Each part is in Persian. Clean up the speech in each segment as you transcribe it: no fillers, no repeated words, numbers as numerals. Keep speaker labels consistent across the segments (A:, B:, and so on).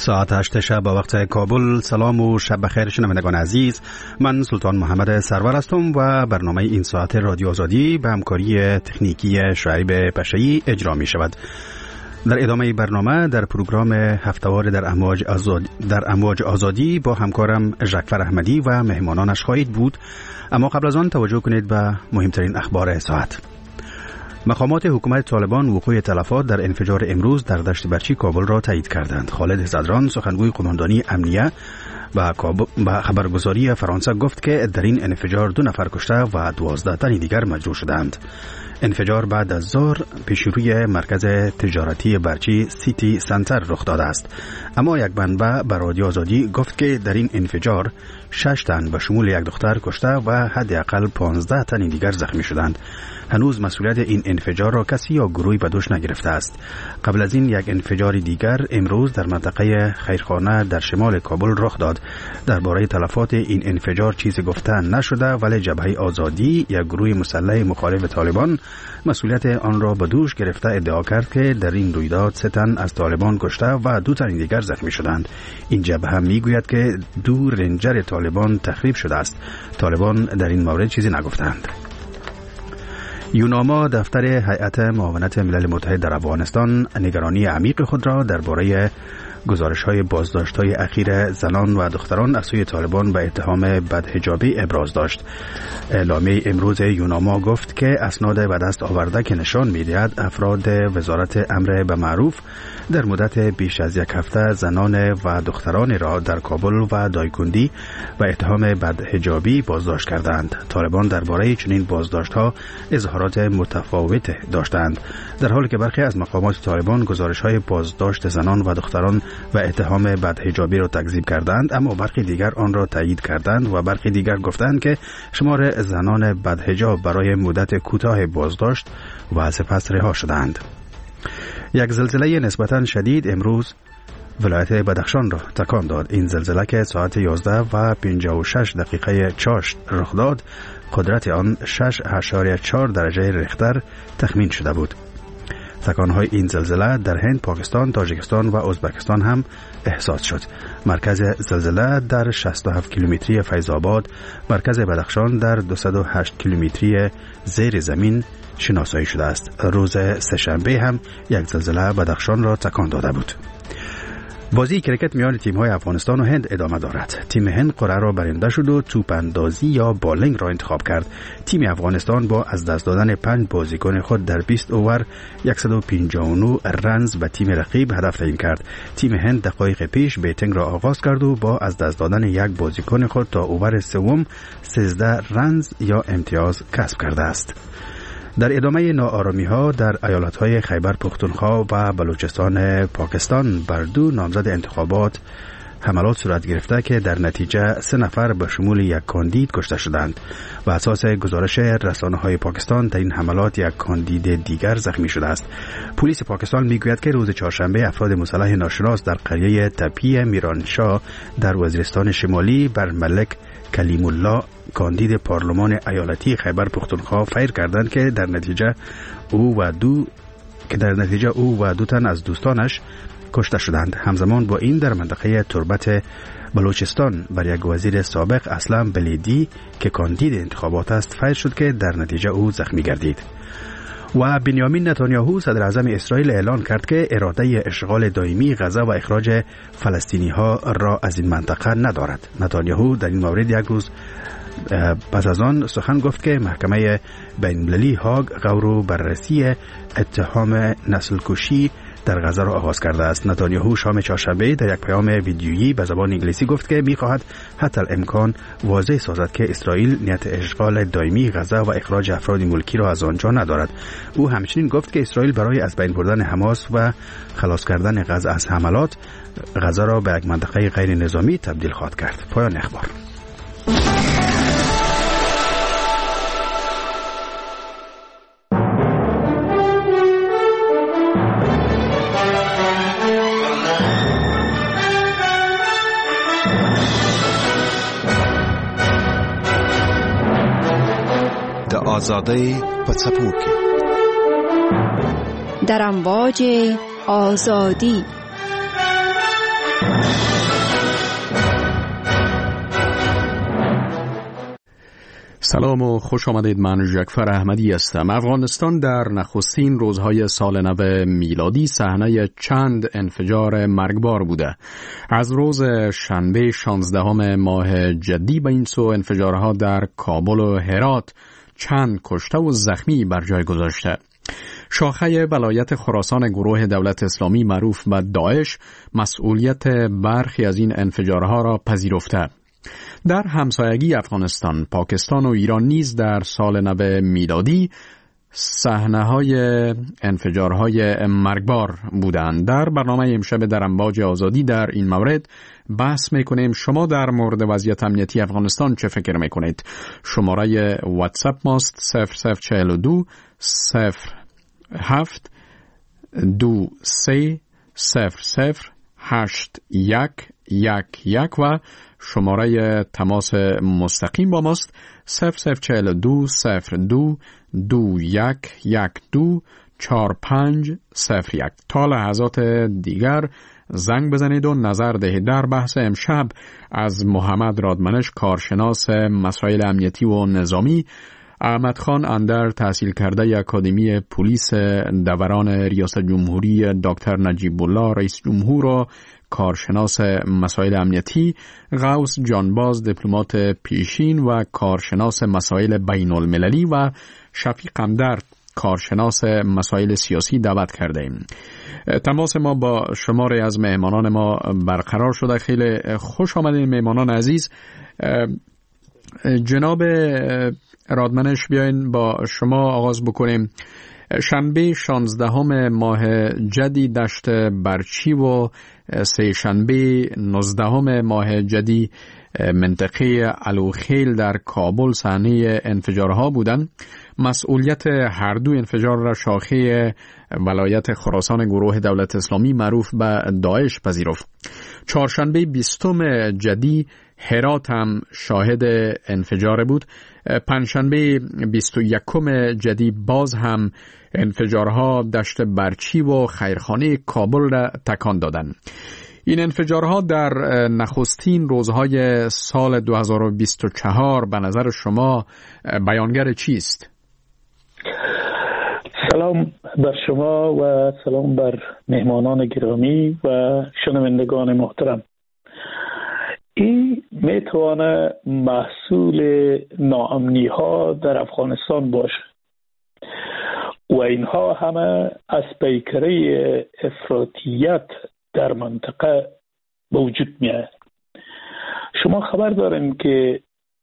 A: ساعت 8 شب به وقت کابل. سلام و شب بخیر شنوندگان عزیز. من سلطان محمد سرور هستم و برنامه این ساعت رادیو آزادی به همکاری تکنیکی شعیب پشه‌ای اجرا می شود. در ادامه برنامه در پروگرام هفته‌وار در امواج آزادی با همکارم ژکفر احمدی و مهمانانش خواهید بود. اما قبل از آن توجه کنید به مهمترین اخبار ساعت. مقامات حکومت طالبان وقوع تلفات در انفجار امروز در دشت برچی کابل را تایید کردند. خالد صدران سخنگوی قماندانی امنیه و خبرگزاری فرانسه گفت که در این انفجار 2 نفر کشته و 12 تن دیگر مجروح شدند. انفجار بعد از ظهر پیش روی مرکز تجارتی برچی سیتی سنتر رخ داده است. اما یک منبع به رادیو آزادی گفت که در این انفجار 6 تن به شمول 1 دختر کشته و حداقل 15 تن دیگر زخمی شدند. هنوز مسئولیت این انفجار را کسی یا گروهی به دوش نگرفته است. قبل از این یک انفجار دیگر امروز در منطقه خیرخانه در شمال کابل رخ داد. درباره تلفات این انفجار چیزی گفته نشده، ولی جبهه آزادی یک گروه مسلح مخالف طالبان مسئولیت آن را به دوش گرفته ادعا کرد که در این رویداد 3 تن از طالبان کشته و 2 تن دیگر زخمی شدند. این جبهه میگوید که 2 رنجر طالبان تخریب شده است. طالبان در این مورد چیزی نگفتند. یوناما دفتر هیئت معاونت ملل متحد در افغانستان نگرانی عمیق خود را درباره گزارش‌های بازداشت‌های اخیر زنان و دختران از سوی طالبان به اتهام بدحجابی ابراز داشت. اعلامیه امروز یوناما گفت که اسناد به دست آورده که نشان می‌دهد افراد وزارت امر به معروف در مدت بیش از 1 هفته زنان و دختران را در کابل و دایکندی و اتهام بدحجابی بازداشت کردند. طالبان درباره چنین بازداشت‌ها اظهارات متفاوت داشتند، در حالی که برخی از مقامات طالبان گزارش‌های بازداشت زنان و دختران و اتهام بدحجابی را تکذیب کردند، اما برخی دیگر آن را تایید کردند و برخی دیگر گفتند که شمار زنان بدحجاب برای مدت کوتاه بازداشت و سپس رها شدند. یک زلزله نسبتاً شدید امروز ولایت بدخشان را تکان داد. این زلزله که ساعت 11:56 چاشت رخ داد، قدرت آن 6.4 درجه ریختر تخمین شده بود. تکانهای این زلزله در هند، پاکستان، تاجیکستان و ازبکستان هم احساس شد. مرکز زلزله در 67 کیلومتری فیض آباد، مرکز بدخشان در 208 کیلومتری زیر زمین شناسایی شده است. روز سه‌شنبه هم یک زلزله بدخشان را تکان داده بود. بازی کرکت میان تیم‌های افغانستان و هند ادامه دارد. تیم هند قرعه را برنده شد و توپ اندازی یا بالینگ را انتخاب کرد. تیم افغانستان با از دست دادن 5 بازیکن خود در 20 اوور 159 رنز به تیم رقیب هدف تعیین کرد. تیم هند دقایق پیش بیتینگ را آغاز کرد و با از دست دادن 1 بازیکن خود تا اوور سوم 13 رنز یا امتیاز کسب کرده است. در ادامه ناآرامی‌ها در ایالت‌های خیبر پختونخوا و بلوچستان پاکستان بر 2 نامزد انتخابات حملات صورت گرفته که در نتیجه 3 نفر به شمول 1 کاندید کشته شدند. و اساس گزارش رسانه‌های پاکستان در این حملات 1 کاندید دیگر زخمی شده است. پلیس پاکستان میگوید که روز چهارشنبه افراد مسلح ناشناس در قریه تپی میرانشاه در وزیرستان شمالی بر ملک کلیم الله کاندید پارلمان ایالتی خیبر پختونخوا فیر کردند که در نتیجه او و 2 تن از دوستانش کشته شدند. همزمان با این در منطقه تربت بلوچستان بر یک وزیر سابق اسلام بلیدی که کاندید انتخابات است فیر شد که در نتیجه او زخمی گردید. و بنیامین نتانیاهو صدر اعظم اسرائیل اعلان کرد که اراده اشغال دائمی غزه و اخراج فلسطینی ها را از این منطقه ندارد. نتانیاهو در این مورد 1 روز پس از آن سخن گفت که محکمه بین‌المللی هاگ غور و بررسی اتهام نسل کشی در غزه را آغاز کرده است. نتانیاهو شام چهارشنبه در یک پیام ویدیویی به زبان انگلیسی گفت که می‌خواهد حتی الامکان واضح سازد که اسرائیل نیت اشغال دائمی غزه و اخراج افراد ملکی را از آنجا ندارد. او همچنین گفت که اسرائیل برای از بین بردن حماس و خلاص کردن غزه از حملات غزه را به یک منطقه غیر نظامی تبدیل خواهد کرد. پایان اخبار.
B: آزادی پڅپوکي
C: در امواج آزادی
A: سلام و خوش آمدید. من جعفر احمدی هستم. افغانستان در نخستین روزهای سال نو میلادی صحنه چند انفجار مرگبار بوده. از روز شنبه 16 ماه جدی به این سو انفجارها در کابل و هرات چند کشته و زخمی بر جای گذاشته. شاخه ولایت خراسان گروه دولت اسلامی معروف به داعش مسئولیت برخی از این انفجارها را پذیرفته. در همسایگی افغانستان، پاکستان و ایران نیز در سال نو میلادی صحنه‌های انفجارهای مرگبار بودند. در برنامه امشب در امواج آزادی در این مورد بحث میکنیم. شما در مورد وضعیت امنیتی افغانستان چه فکر میکنید؟ شماره واتساپ ماست 0042 07 23 00 8111 و شماره تماس مستقیم با ماست 0042 02 2112 4501. تا لحظات دیگر زنگ بزنید و نظر دهید. در بحث امشب از محمد رادمنش، کارشناس مسائل امنیتی و نظامی، احمد خان اندر، تحصیل کرده اکادمی پلیس دوران ریاست جمهوری دکتر نجیب الله رئیس جمهور و کارشناس مسائل امنیتی، غوث جانباز دیپلمات پیشین و کارشناس مسائل بین المللی و شفیق اندر کارشناس مسائل سیاسی دعوت کرده ایم. تماس ما با شماری از مهمانان ما برقرار شده. خیلی خوش آمدین مهمانان عزیز. جناب رادمنش، بیاین با شما آغاز بکنیم. شنبه 16 ماه جدی دشت برچی و سه شنبه 19 ماه جدی منطقه علوخیل در کابل صحنه انفجارها بودند. مسئولیت هر دو انفجار را شاخه ولایت خراسان گروه دولت اسلامی معروف به داعش پذیرفت. چهارشنبه 20 جدی هرات هم شاهد انفجار بود. پنجشنبه 21 جدی باز هم انفجارها دشت برچی و خیرخانه کابل را تکان دادند. این انفجارها در نخستین روزهای سال 2024 به نظر شما بیانگر چیست؟
C: سلام بر شما و سلام بر مهمانان گرامی و شنوندگان محترم. این میتوانه محصول ناامنی ها در افغانستان باشه و اینها همه از پیکره افراطیت در منطقه به وجود میاد. شما خبر دارین که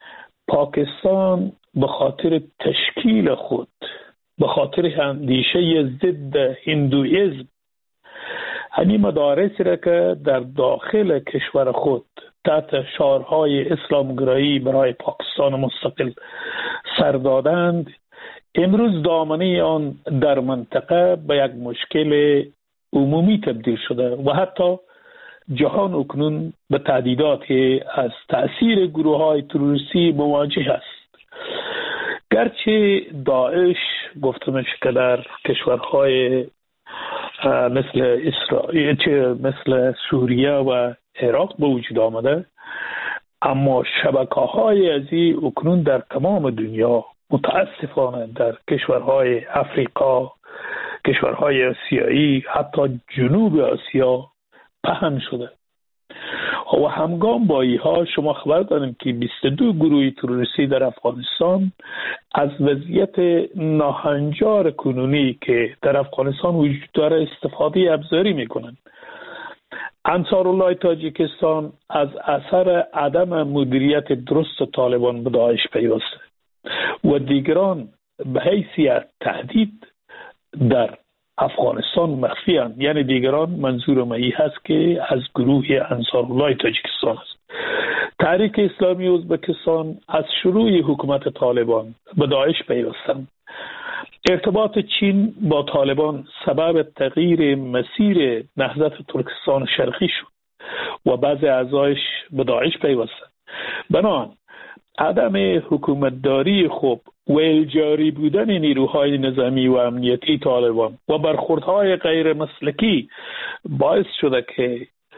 C: پاکستان به خاطر تشکیل خود، به خاطر اندیشه ضد هندویزم، همین مدارس را که در داخل کشور خود تحت شعارهای اسلامگرایی برای پاکستان مستقل سر دادند، امروز دامنه آن در منطقه به یک مشکل عمومی تبدیل شده و حتی جهان اکنون به تهدیدات از تأثیر گروه‌های تروریستی مواجه است. گرچه داعش گفته میشه که در کشورهای مثل اسرائیل، مثل سوریه و عراق به وجود آمده، اما شبکه‌های ازی اکنون در تمام دنیا، متاسفانه در کشورهای افریقا، کشورهای آسیایی، حتی جنوب آسیا پهن شده و همگام با اینها شما خبر داریم که 22 گروه تروریستی در افغانستان از وضعیت ناهنجار کنونی که در افغانستان وجود داره استفاده ابزاری میکنند. انصارالله تاجیکستان از اثر عدم مدیریت درست طالبان به داعش پیوسته و دیگران به حیثیت تهدید در افغانستان مخفی هستند. یعنی دیگران منظور ما این هست که از گروه انصارالله تاجیکستان است. تحریک اسلامی ازبکستان از شروع حکومت طالبان به داعش پیوستند. ارتباط چین با طالبان سبب تغییر مسیر نهضت ترکستان شرقی شد و بعضی اعضایش به داعش پیوستند. بنابراین عدم حکومتداری خوب و الجاری بودن نیروهای نظامی و امنیتی طالبان و برخوردهای غیر مسلکی باعث شده که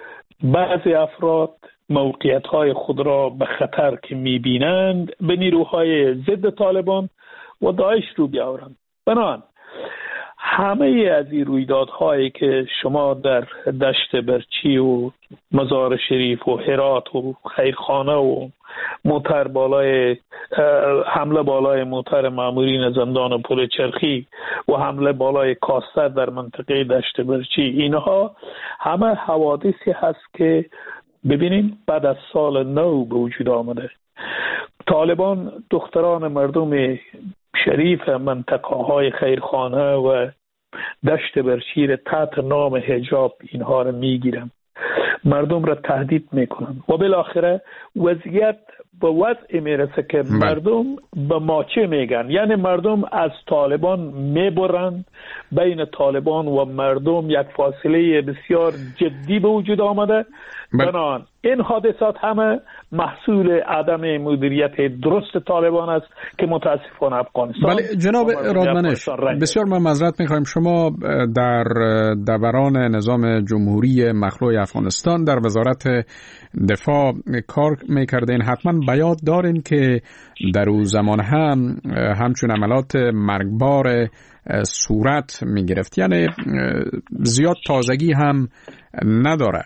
C: بعضی افراد موقعیت‌های خود را به خطر که می‌بینند به نیروهای ضد طالبان و داعش رو بیاورند. بنابراین همه از این رویدادهایی که شما در دشت برچی و مزار شریف و هرات و خیرخانه و موتر بالای حمله بالای موتر مامورین زندان و پل چرخی و حمله بالای کاستر در منطقه دشت برچی، اینها همه حوادثی هست که ببینیم بعد از سال نو به وجود آمده. طالبان دختران مردم شریف منطقه های خیرخانه و دشت برچی را تحت نام حجاب اینها را میگیرن، مردم را تهدید میکنن و بالاخره وضعیت به وضع میرسه که مردم به ماچه میگن، یعنی مردم از طالبان میبرند. بین طالبان و مردم یک فاصله بسیار جدی به وجود آمده. بنابراین این حادثات همه محصول عدم مدیریت درست طالبان است که متاسفانه افغانستان.
D: بله جناب رادمنش، بسیار من معذرت میخوایم، شما در دوران نظام جمهوری مخلوع افغانستان در وزارت دفاع کار میکردین، حتما بیاد دارین که در اون زمان همچون عملات مرگبار صورت میگرفت، یعنی زیاد تازگی هم نداره.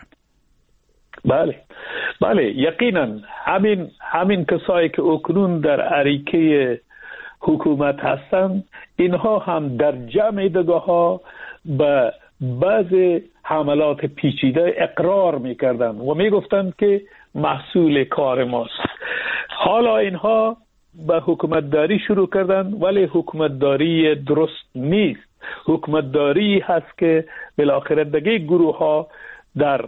C: بله یقینا همین کسایی که اکنون در اریکه حکومت هستند، اینها هم در جمع دگاه‌ها به بعض حملات پیچیده اقرار میکردن و میگفتند که محصول کار ماست. حالا اینها به حکومتداری شروع کردن، ولی حکومتداری درست نیست. حکومتداری هست که بالاخره دیگه گروه ها در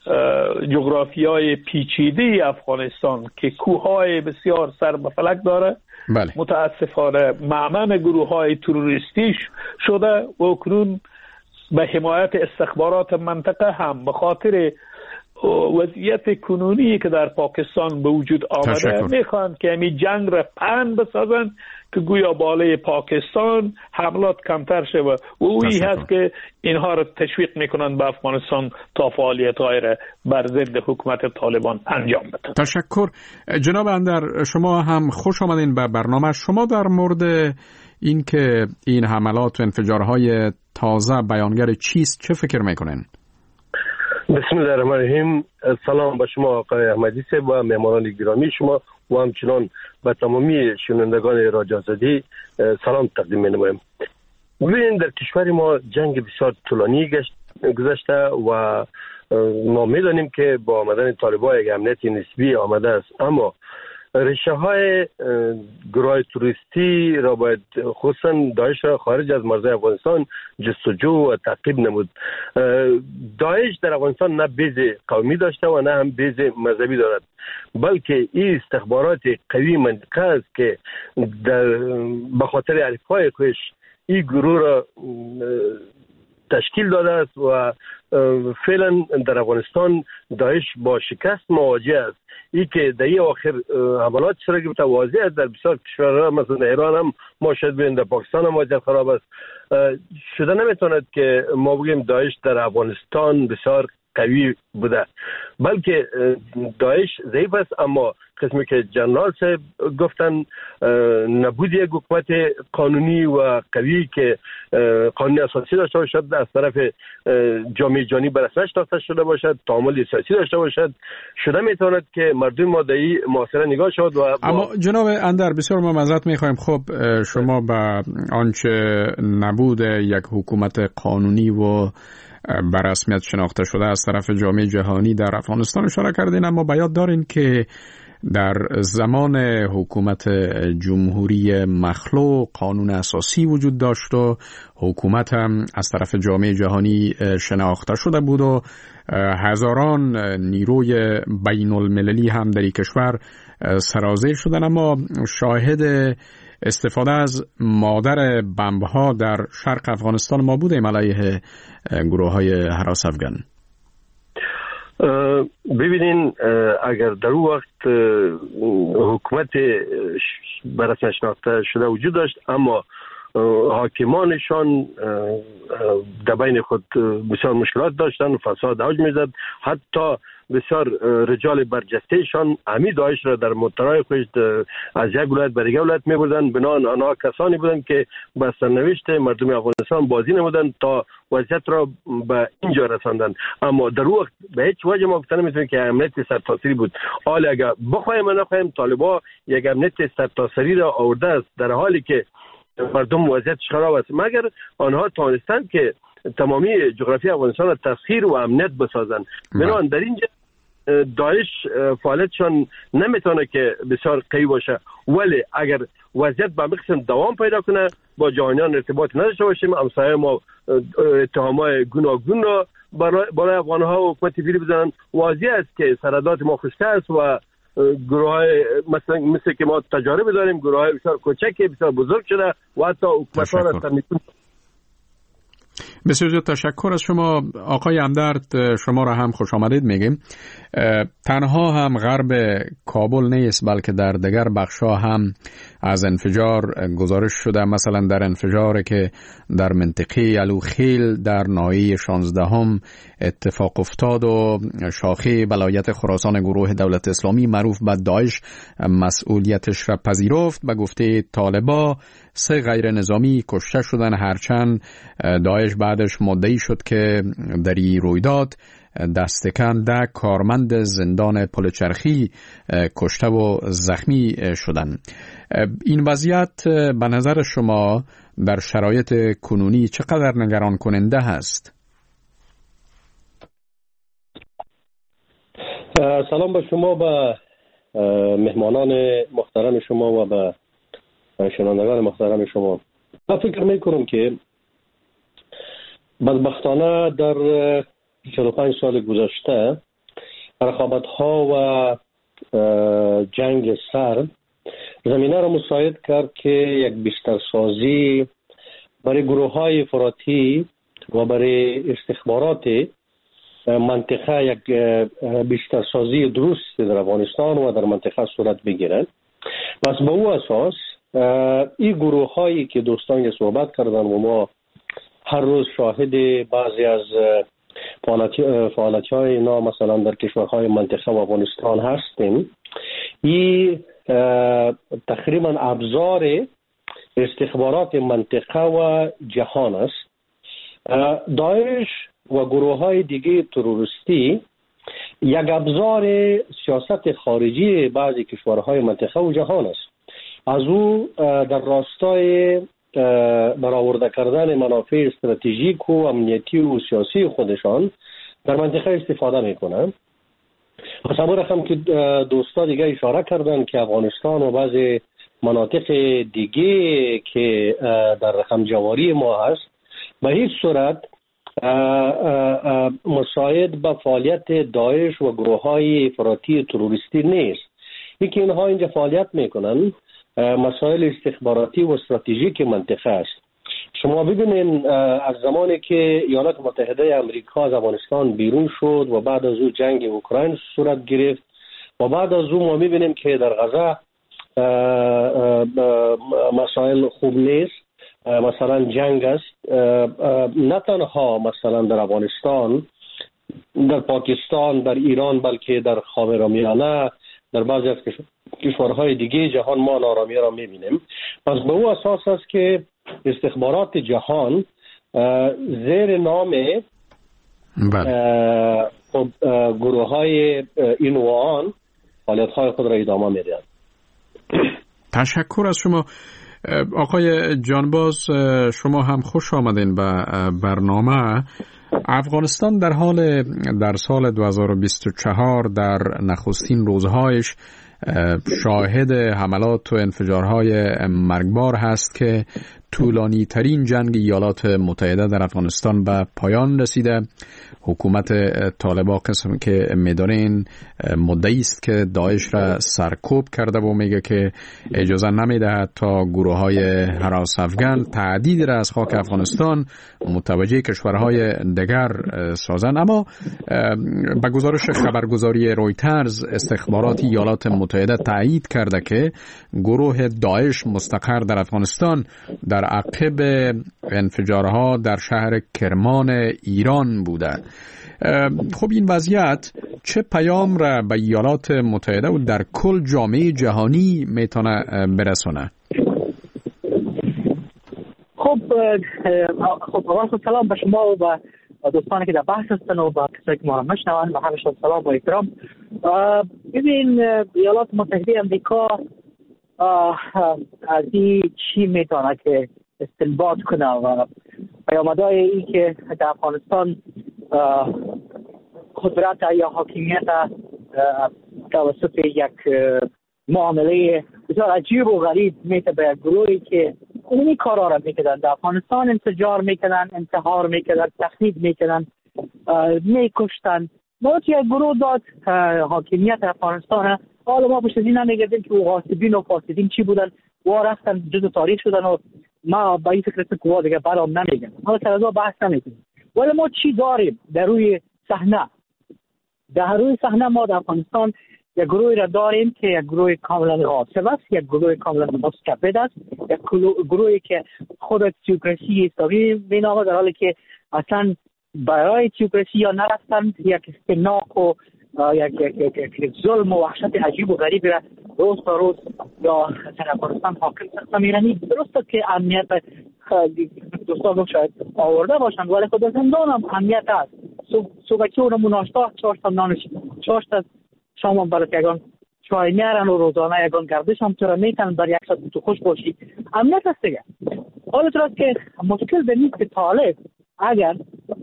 C: جغرافیای پیچیده افغانستان که کوههای بسیار سر به فلک داره،
D: بله.
C: متاسفانه معمن گروه های تروریستی شده و اکنون به حمایت استخبارات منطقه هم به خاطر وضعیت کنونی که در پاکستان به وجود آمده میخوان که همین جنگ را پهن بسازن که گویا بالای پاکستان حملات کمتر شده و اویی هست که اینها را تشویق میکنن به افغانستان تا فعالیت‌های را بر ضد حکومت طالبان انجام بدن.
D: تشکر جناب اندر، شما هم خوش آمدین به برنامه. شما در مورد این که این حملات و انفجارهای تازه بیانگر چیست چه فکر میکنین؟
E: بسم الله الرحمن الرحیم. سلام به شما آقای احمدی صاحب و مهمانان گرامی شما و همچنان به تمامی شنوندگان رادیو آزادی سلام تقدیم می‌نمایم. ببینید در کشور ما جنگ بسیار طولانی گذشته و ما می‌دانیم که با آمدن طالبان یک امنیت نسبی آمده است، اما ریشه های گروه توریستی را باید خصوصا داعش را خارج از مرزهای افغانستان جستجو و تعقیب نمود. داعش در افغانستان نه بیز قومی داشته و نه هم بیز مذهبی دارد، بلکه این استخبارات قوی منطقه است که به خاطر الفای خودش این گروه را تشکیل داده است و فعلا در افغانستان داعش با شکست مواجه است. این که در این آخر حملات شده که واضح است در بسیار کشورها، مثلا ایران هم ما شاید ببینیم، در پاکستان هم وضعیت خراب است. شده نمیتواند که ما بگیم داعش در افغانستان بسیار قوی بوده، بلکه داعش ضعیف است. اما قسمی که جنرال صاحب گفتن نبود یک حکومت قانونی و قوی که قانون اساسی داشته باشد، از طرف جامعه جهانی بر اساس شناخته شده باشد، تعامل سیاسی داشته باشد، شده میتواند که مردم ما در این معاصره نگاه شود.
D: اما جناب اندر بسیار ما معذرت میخوایم، خب شما به آنچه نبود یک حکومت قانونی و بر رسمیت شناخته شده از طرف جامعه جهانی در افغانستان اشاره کردین، اما باید دارین که در زمان حکومت جمهوری مخلوع قانون اساسی وجود داشت و حکومت هم از طرف جامعه جهانی شناخته شده بود و هزاران نیروی بین المللی هم در این کشور سرازیر شدن، اما شاهد استفاده از مادر بمب‌ها در شرق افغانستان ما بودیم علیه گروه‌های هراس افغان.
E: ببینین اگر در اون وقت حکومت برسن شناخته شده وجود داشت، اما حاکمانشان در بین خود بسیار مشکلات داشتن و فساد اوج میزد، حتی بسیار رجال برجستهشان همی داعش را در موترهای خودش از یک ولایت به دیگر ولایت می‌بردند. بنان آنها کسانی بودند که با سرنوشت مردم افغانستان بازی نمودند تا وضعیت را به اینجا رساندند. اما در وقت به هیچ وجه ما گفتن نمی‌تونیم که امنیت سرتاسری بود. حالا اگر بخوایم نخوایم طالبان یک امنیت سرتاسری را آورده است در حالی که مردم وضعیت خراب است، مگر آنها توانستند که تمامی جغرافی افغانستان را تسخیر و امنیت بسازند. بنابراین در اینجا داعش فعالیتشان نمیتونه که بسیار قوی باشه، ولی اگر وضعیت به قسم دوام پیدا کنه با جهانیان ارتباط نداشته باشیم، همسایه ما اتهامات گوناگون را برای افغانها و حکومت فعلی بزنن، واضح است که سرحدات ما خشک است و گروه‌های مثل که ما تجارب داریم، گروه‌های بسیار کوچکی بسیار بزرگ شده و حتی حکومت‌ها را تنظیم.
D: بسیار تشکر از شما آقای همدرد. شما را هم خوش آمدید میگیم. تنها هم غرب کابل نیست بلکه در دیگر بخش‌ها هم از انفجار گزارش شده. مثلا در انفجاری که در منطقه الوخیل در ناحیه 16 اتفاق افتاد و شاخه ولایت خراسان گروه دولت اسلامی معروف به داعش مسئولیتش را پذیرفت. به گفته طالبا 3 غیر نظامی کشته شدن، هرچند داعش بعدش مدعی شد که در این رویداد دستکن 10 کارمند زندان پلچرخی کشته و زخمی شدند. این وضعیت به نظر شما در شرایط کنونی چقدر نگران کننده هست؟
E: سلام به شما، به مهمانان محترم شما و به شنوندگان محترم شما. من فکر میکنم که بدبختانه در 45 سال گذشته رقابت‌ها و جنگ سرد زمینه را مساعد کرد که یک بسترسازی برای گروه‌های افراطی و برای استخبارات منطقه یک بسترسازی درست در افغانستان و در منطقه صورت بگیرد. پس به او اساس این گروه‌هایی که دوستان صحبت کردن و ما هر روز شاهد بعضی از فعالیت‌های اینا مثلا در کشورهای منطقه و افغانستان هستیم، این تقریبا ابزار استخبارات منطقه و جهان است. داعش و گروه‌های دیگه تروریستی یک ابزار سیاست خارجی بعضی کشورهای منطقه و جهان است. از او در راستای برآورده کردن منافع استراتژیک و امنیتی و سیاسی خودشان در منطقه استفاده میکنند. تصور هم که دوستا دیگه اشاره کردن که افغانستان و بعضی مناطق دیگه که در رقم جواری ما هست به هیچ صورت مساعد به فعالیت داعش و گروه‌های افراطی تروریستی نیست. یکی اینها اینجا فعالیت میکنن مسائل استخباراتی و استراتژیک منطقه است. شما ببینید از زمانی که ایالات متحده آمریکا از افغانستان بیرون شد و بعد از او جنگ اوکراین صورت گرفت و بعد از او ما میبینیم که در غزه مسائل خوب نیست، مثلا جنگ است. نه تنها مثلا در افغانستان، در پاکستان، در ایران، بلکه در خاورمیانه، در بعضی از کشورهای دیگه جهان ما نارامی را میبینیم. پس به او اساس است که استخبارات جهان زیر نام گروه های این و آن فعالیت های خود را ادامه میدهند.
D: تشکر از شما آقای جانباز. شما هم خوش آمدین به برنامه. افغانستان در سال 2024 در نخستین روزهایش شاهد حملات و انفجارهای مرگبار هست که طولانی ترین جنگ ایالات متحده در افغانستان به پایان رسیده. حکومت طالبان قسم که میدانین مدعی است که داعش را سرکوب کرده و میگه که اجازه نمیدهد تا گروه های هراس افغان تعدید را از خاک افغانستان متوجه کشورهای دیگر سازند. اما به گزارش خبرگزاری رویترز استخبارات ایالات متحده تایید کرده که گروه داعش مستقر در افغانستان در عقب انفجارها در شهر کرمان ایران بوده. خب این وضعیت چه پیام را به ایالات متحده و در کل جامعه جهانی میتونه برسونه؟
F: خب سلام به شما و دوستانی که در بحث هستن و با کسایی که ما را میشنون و همشون سلام و احترام. ببین ایالات متحده امریکا از این چی میتونه که استنباط کنه و پیامدهای این که در افغانستان قدرت یا حاکمیت توسط یک معامله بسیار عجیب و غریب میته به گروهی که این کارا را میکردن در افغانستان، انفجار میکردن، انتحار میکردن، تخریب میکردن، میکشتن. ما که گروه داد حاکمیت افغانستان، حالا ما پشت این نمیگردیم که غاصبین و فاسدین چی بودن و رفتن جزء تاریخ شدن و ما با این فکر که وا دیگه برام نمیگم. حالا سر از بحث نمیکنیم. ولی ما چی داریم در روی صحنه؟ در روی صحنه ما در افغانستان یک گروهی را داریم که یک گروه کاملا غاصب است، یک گروه کاملا مستبد است، یک گروهی که خود تئوکراسی اسلامی مینامه، در حالی که اصلا برای تئوکراسی یا نرفتن یک استمناک و یک ظلم و وحشت عجیب و غریبی را روز تا روز یا در افغانستان حاکم ساخته میرن. درسته که امنیت دوستان شاید آورده باشند، ولی خود زندان هم امنیت است. صبحی اونمون ناشتا 4 تا نانش 4 تا شام هم برای یگان چای میارن و روزانه یگان گردش هم تو را میتن بر یک ساعت تو خوش باشی. امنیت هست دیگه. حالا تو که مشکل به نیست که طالب اگر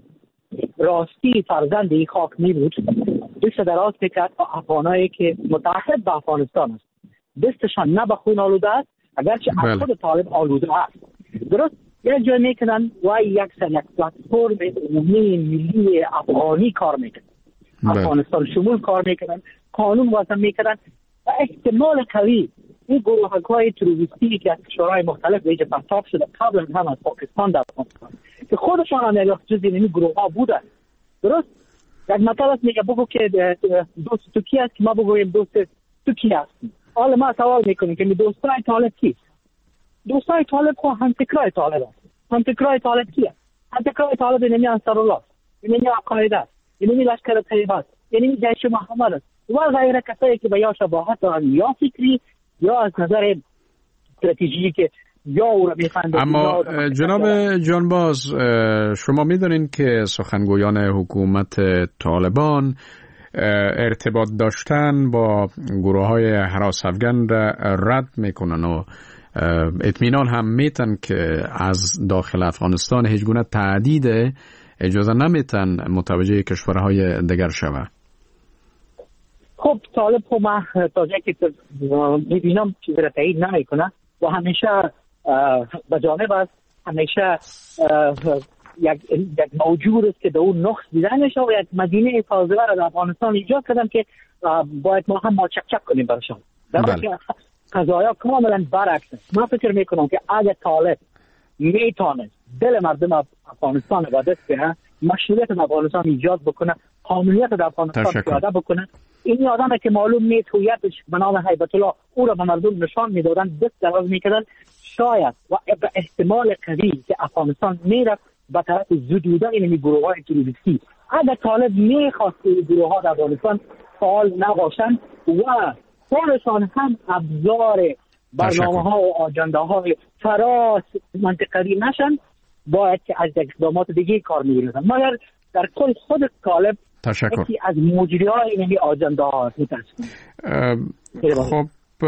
F: راستی فرزند این خاک می بود دست دراز میکرد افغانایی که متحد به افغانستان است، دستشان نه به خون آلوده است، اگرچه از خود طالب آلوده است. درست یک جای میکنن و یک پلتفرم عمومی ملی افغانی کار میکنن، افغانستان شمول کار میکنن، قانون وضع میکنن و احتمال قوی این گروه‌های تروریستی که از کشورهای مختلف به اینجا پرتاب شده قبل هم از پاکستان در افغانستان که خودشان هم یک جزئی این گروه‌ها بودن. درست یک مطلب است میگه بگو که دوست تو کی است که ما بگویم دوست تو کی است. حالا ما سوال میکنیم که دوستای طالب کیست؟ دوستای طالب خو همفکرای طالب است. همفکرای طالب کیه؟ همفکرای طالب اینمی انصارالله است، اینمی عقاید است، اینمی لشکر طیبه است، اینمی جیش محمد است و غیره کسایی که به یا شباهت دارن یا فکری یا از نظر استراتژیکی که یا او را میفهمند.
D: اما جناب جانباز، شما میدونین که سخنگویان حکومت طالبان ارتباط داشتن با گروه‌های هراس افغان را رد میکنن و اطمینان هم میتن که از داخل افغانستان هیچ گونه تهدید اجازه نمیتن متوجه کشورهای دیگر شود.
F: خب طالب خب من تا جایی که میبینم چیزی را تایید نمیکنه و همیشه به جانب است، همیشه یک موجود است که در اون نقص دیده میشه و یک مدینه فاضله را در افغانستان ایجاد کردن که باید ما هم چک کنیم برشان. در حالی که قضایا کاملا برعکس است. من فکر میکنم که اگه طالب میتونه دل مردم افغانستان را دست بگیره، مشروعیت در افغانستان ایجاد بکنه، قانونیت در افغانستان پیاده بکنه، این آدمی که معلوم نیست هویتش به نام هیبت الله او را به مردم نشان میدادن، دست دراز میکردن، شاید و به احتمال قوی که افغانستان میرفت به طرف زدودن این گروه‌های تروریستی. اگر طالب میخواست این گروه‌ها در افغانستان فعال نباشند و خودشان هم ابزار برنامه‌ها و آجنده‌های فراس منطقه‌ای نشن، باید که از اقدامات دیگه کار می‌گیرن. مگر در کل خود طالب یکی از مجری‌های این آجنده‌ها هست.
D: خب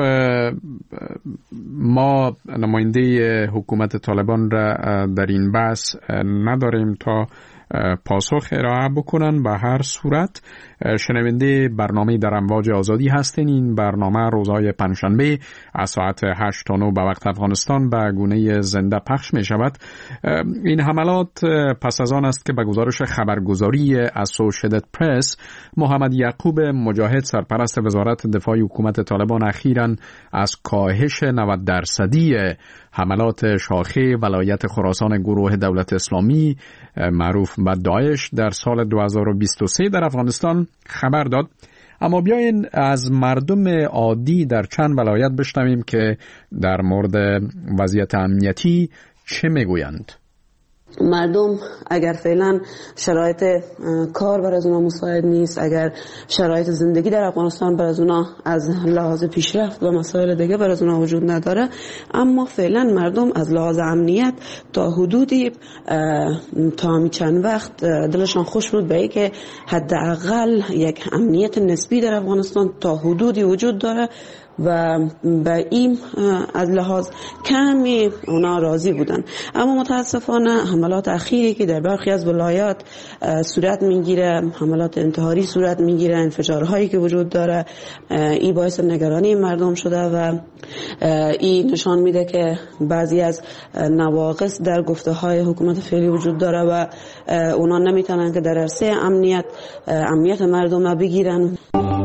D: ما نماینده حکومت طالبان را در این بحث نداریم تا پاسخ ارائه بکنن. به هر صورت شنونده برنامه در امواج آزادی هستین. این برنامه روزهای پنجشنبه از ساعت 8 تا 9 به وقت افغانستان به گونه زنده پخش می شود. این حملات پس از آن است که به گزارش خبرگزاری اسوشییتد پرس محمد یعقوب مجاهد سرپرست وزارت دفاع حکومت طالبان اخیراً از کاهش 90% حملات شاخه ولایت خراسان گروه دولت اسلامی معروف به داعش در سال 2023 در افغانستان خبر داد. اما بیاین از مردم عادی در چند ولایت بشنویم که در مورد وضعیت امنیتی چه میگویند؟
G: مردم اگر فعلا شرایط کار برای اونا مساعد نیست، اگر شرایط زندگی در افغانستان برای اونا از لحاظ پیشرفت و مسائل دیگه برای اونا وجود نداره، اما فعلا مردم از لحاظ امنیت تا حدودی تا چند وقت دلشان خوش بود به اینکه حداقل یک امنیت نسبی در افغانستان تا حدودی وجود داره و به این از لحاظ کمی اونا راضی بودن. اما متاسفانه حملات اخیری که در برخی از ولایات صورت میگیره، حملات انتحاری صورت میگیره، انفجارهایی که وجود داره، این باعث نگرانی مردم شده و این نشان میده که بعضی از نواقص در گفته های حکومت فعلی وجود داره و اونا نمیتونن که در عرصه امنیت مردم بگیرن.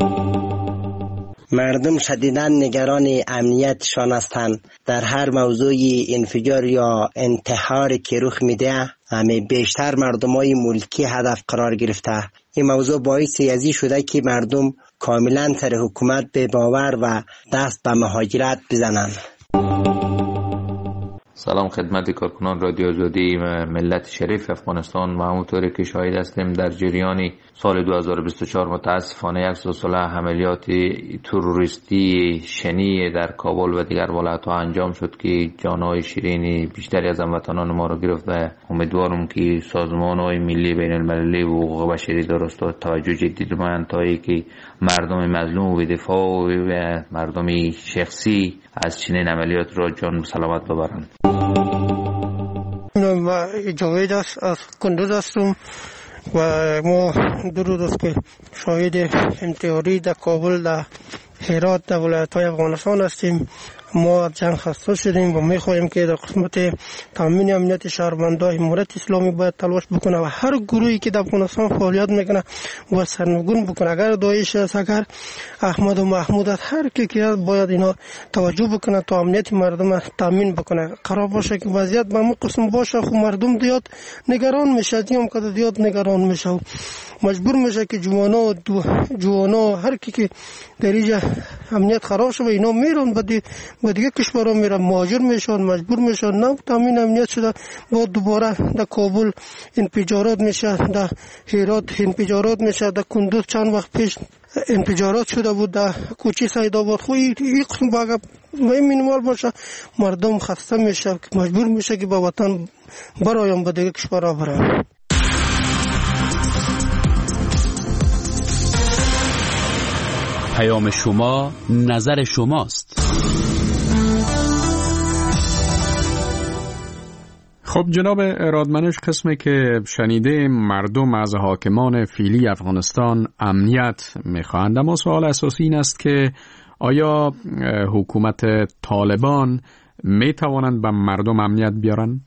H: مردم شدیداً نگران امنیتشان هستند. در هر موضوع انفجار یا انتحار که رخ میده همه بیشتر مردمای ملکی هدف قرار گرفته. این موضوع باعث ازی شده که مردم کاملا سر حکومت به باور و دست به مهاجرت بزنند.
I: سلام خدمت کارکنان رادیو آزادی ملت شریف افغانستان. و همونطوری که شاهد هستیم در جریان سال 2024 متاسفانه یک سلسله عملیات تروریستی شنی در کابل و دیگر ولایت‌ها انجام شد که جان‌های شیرین بیشتری از هموطنان ما را گرفت و امیدوارم که سازمان‌های ملی بین المللی و حقوق بشری درست و توجه جدی نمایند تا اینکه مردم مظلوم و دفاع و مردم شخصی از چنین عملیات را جان سلامت ببرند.
J: ما جاوید از کندوز هستم و ما درود است که شاهد انتحاری در کابل، در هرات، در ولایت‌های افغانستان هستیم. ما از جنگ خسته شدیم و می‌خواهیم که در قسمت تامین امنیت شهروندان امارت اسلامی باید تلاش بکنه و هر گروهی که در افغانستان فعالیت میکنه باید سرنگون بکنه. اگر داعش است، اگر احمد و محمود است، هر کی باید اینا توجه بکنه تا امنیت مردم تامین بکنه. قرار باشه که وضعیت به مو قسم باشه خو مردم دیات نگران میشه، دیم که دیات نگران میشه، مجبور میشه که جوانا هر کی در اینجا امنیت خراب شه و اینا میرن به دیگه کشورها میرن، مهاجر میشن، مجبور میشن. نه تامین امنیت شده با دوباره در کابل انفجارات میشه، در هرات انفجارات میشه، در کندوز چند وقت پیش انفجارات شده بود، در کوچه سیدآباد. خو این قسم باگه مینیمال باشه، مردم خسته میشه، مجبور میشه که به وطن برایم به دیگه کشورها برن.
K: پیام شما نظر شماست.
D: خب جناب ارادمنش، قسمی که شنیده مردم از حاکمان فعلی افغانستان امنیت میخواهند، اما سوال اساسی این است که آیا حکومت طالبان میتوانند به مردم امنیت بیارن؟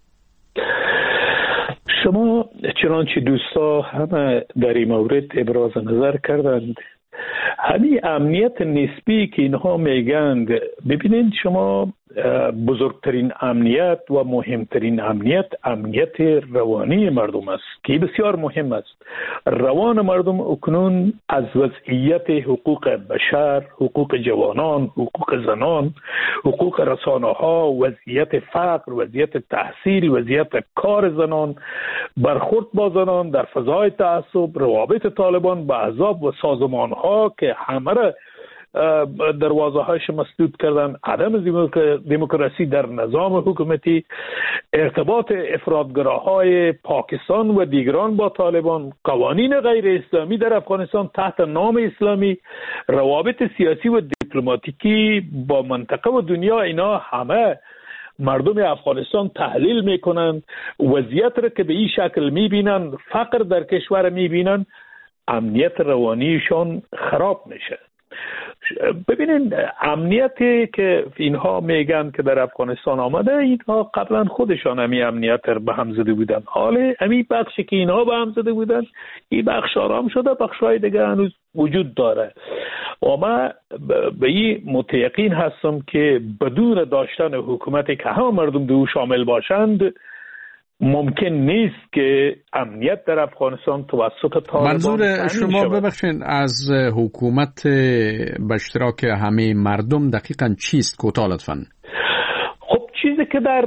C: شما چنانچه دوستا همه در این مورد ابراز نظر کردند، همین امنیت نسبی که اینها میگند، ببینید شما بزرگترین امنیت و مهمترین امنیت روانی مردم است که بسیار مهم است. روان مردم اکنون از وضعیت حقوق بشر، حقوق جوانان، حقوق زنان، حقوق رسانه ها، وضعیت فقر، وضعیت تحصیل، وضعیت کار زنان، برخورد با زنان در فضای تعصب، روابط طالبان با احزاب و سازمان ها که همه را دروازه هایش مسدود کردن، عدم دموکراسی در نظام حکومتی، ارتباط افراطگراهای پاکستان و دیگران با طالبان، قوانین غیر اسلامی در افغانستان تحت نام اسلامی، روابط سیاسی و دیپلماتیکی با منطقه و دنیا، اینا همه مردم افغانستان تحلیل میکنن، وضعیت را که به این شکل میبینن، فقر در کشور میبینن، امنیت روانیشان خراب میشه. ببینید امنیتی که اینها میگن که در افغانستان آمده، اینها قبلا خودشان همی امنیت رو به هم زده بودن، حالا همی بخشی که اینها به هم زده بودن این بخش آرام شده، بخشای دیگه هنوز وجود داره و من به این متیقین هستم که بدون داشتن حکومتی که همه مردم دو شامل باشند ممکن نیست که امنیت در افغانستان توسط طالبان.
D: منظور شما ببخشید از حکومت به اشتراک همه مردم دقیقاً چیست؟ کوتاه لطفاً.
C: خب چیزی چیزی که در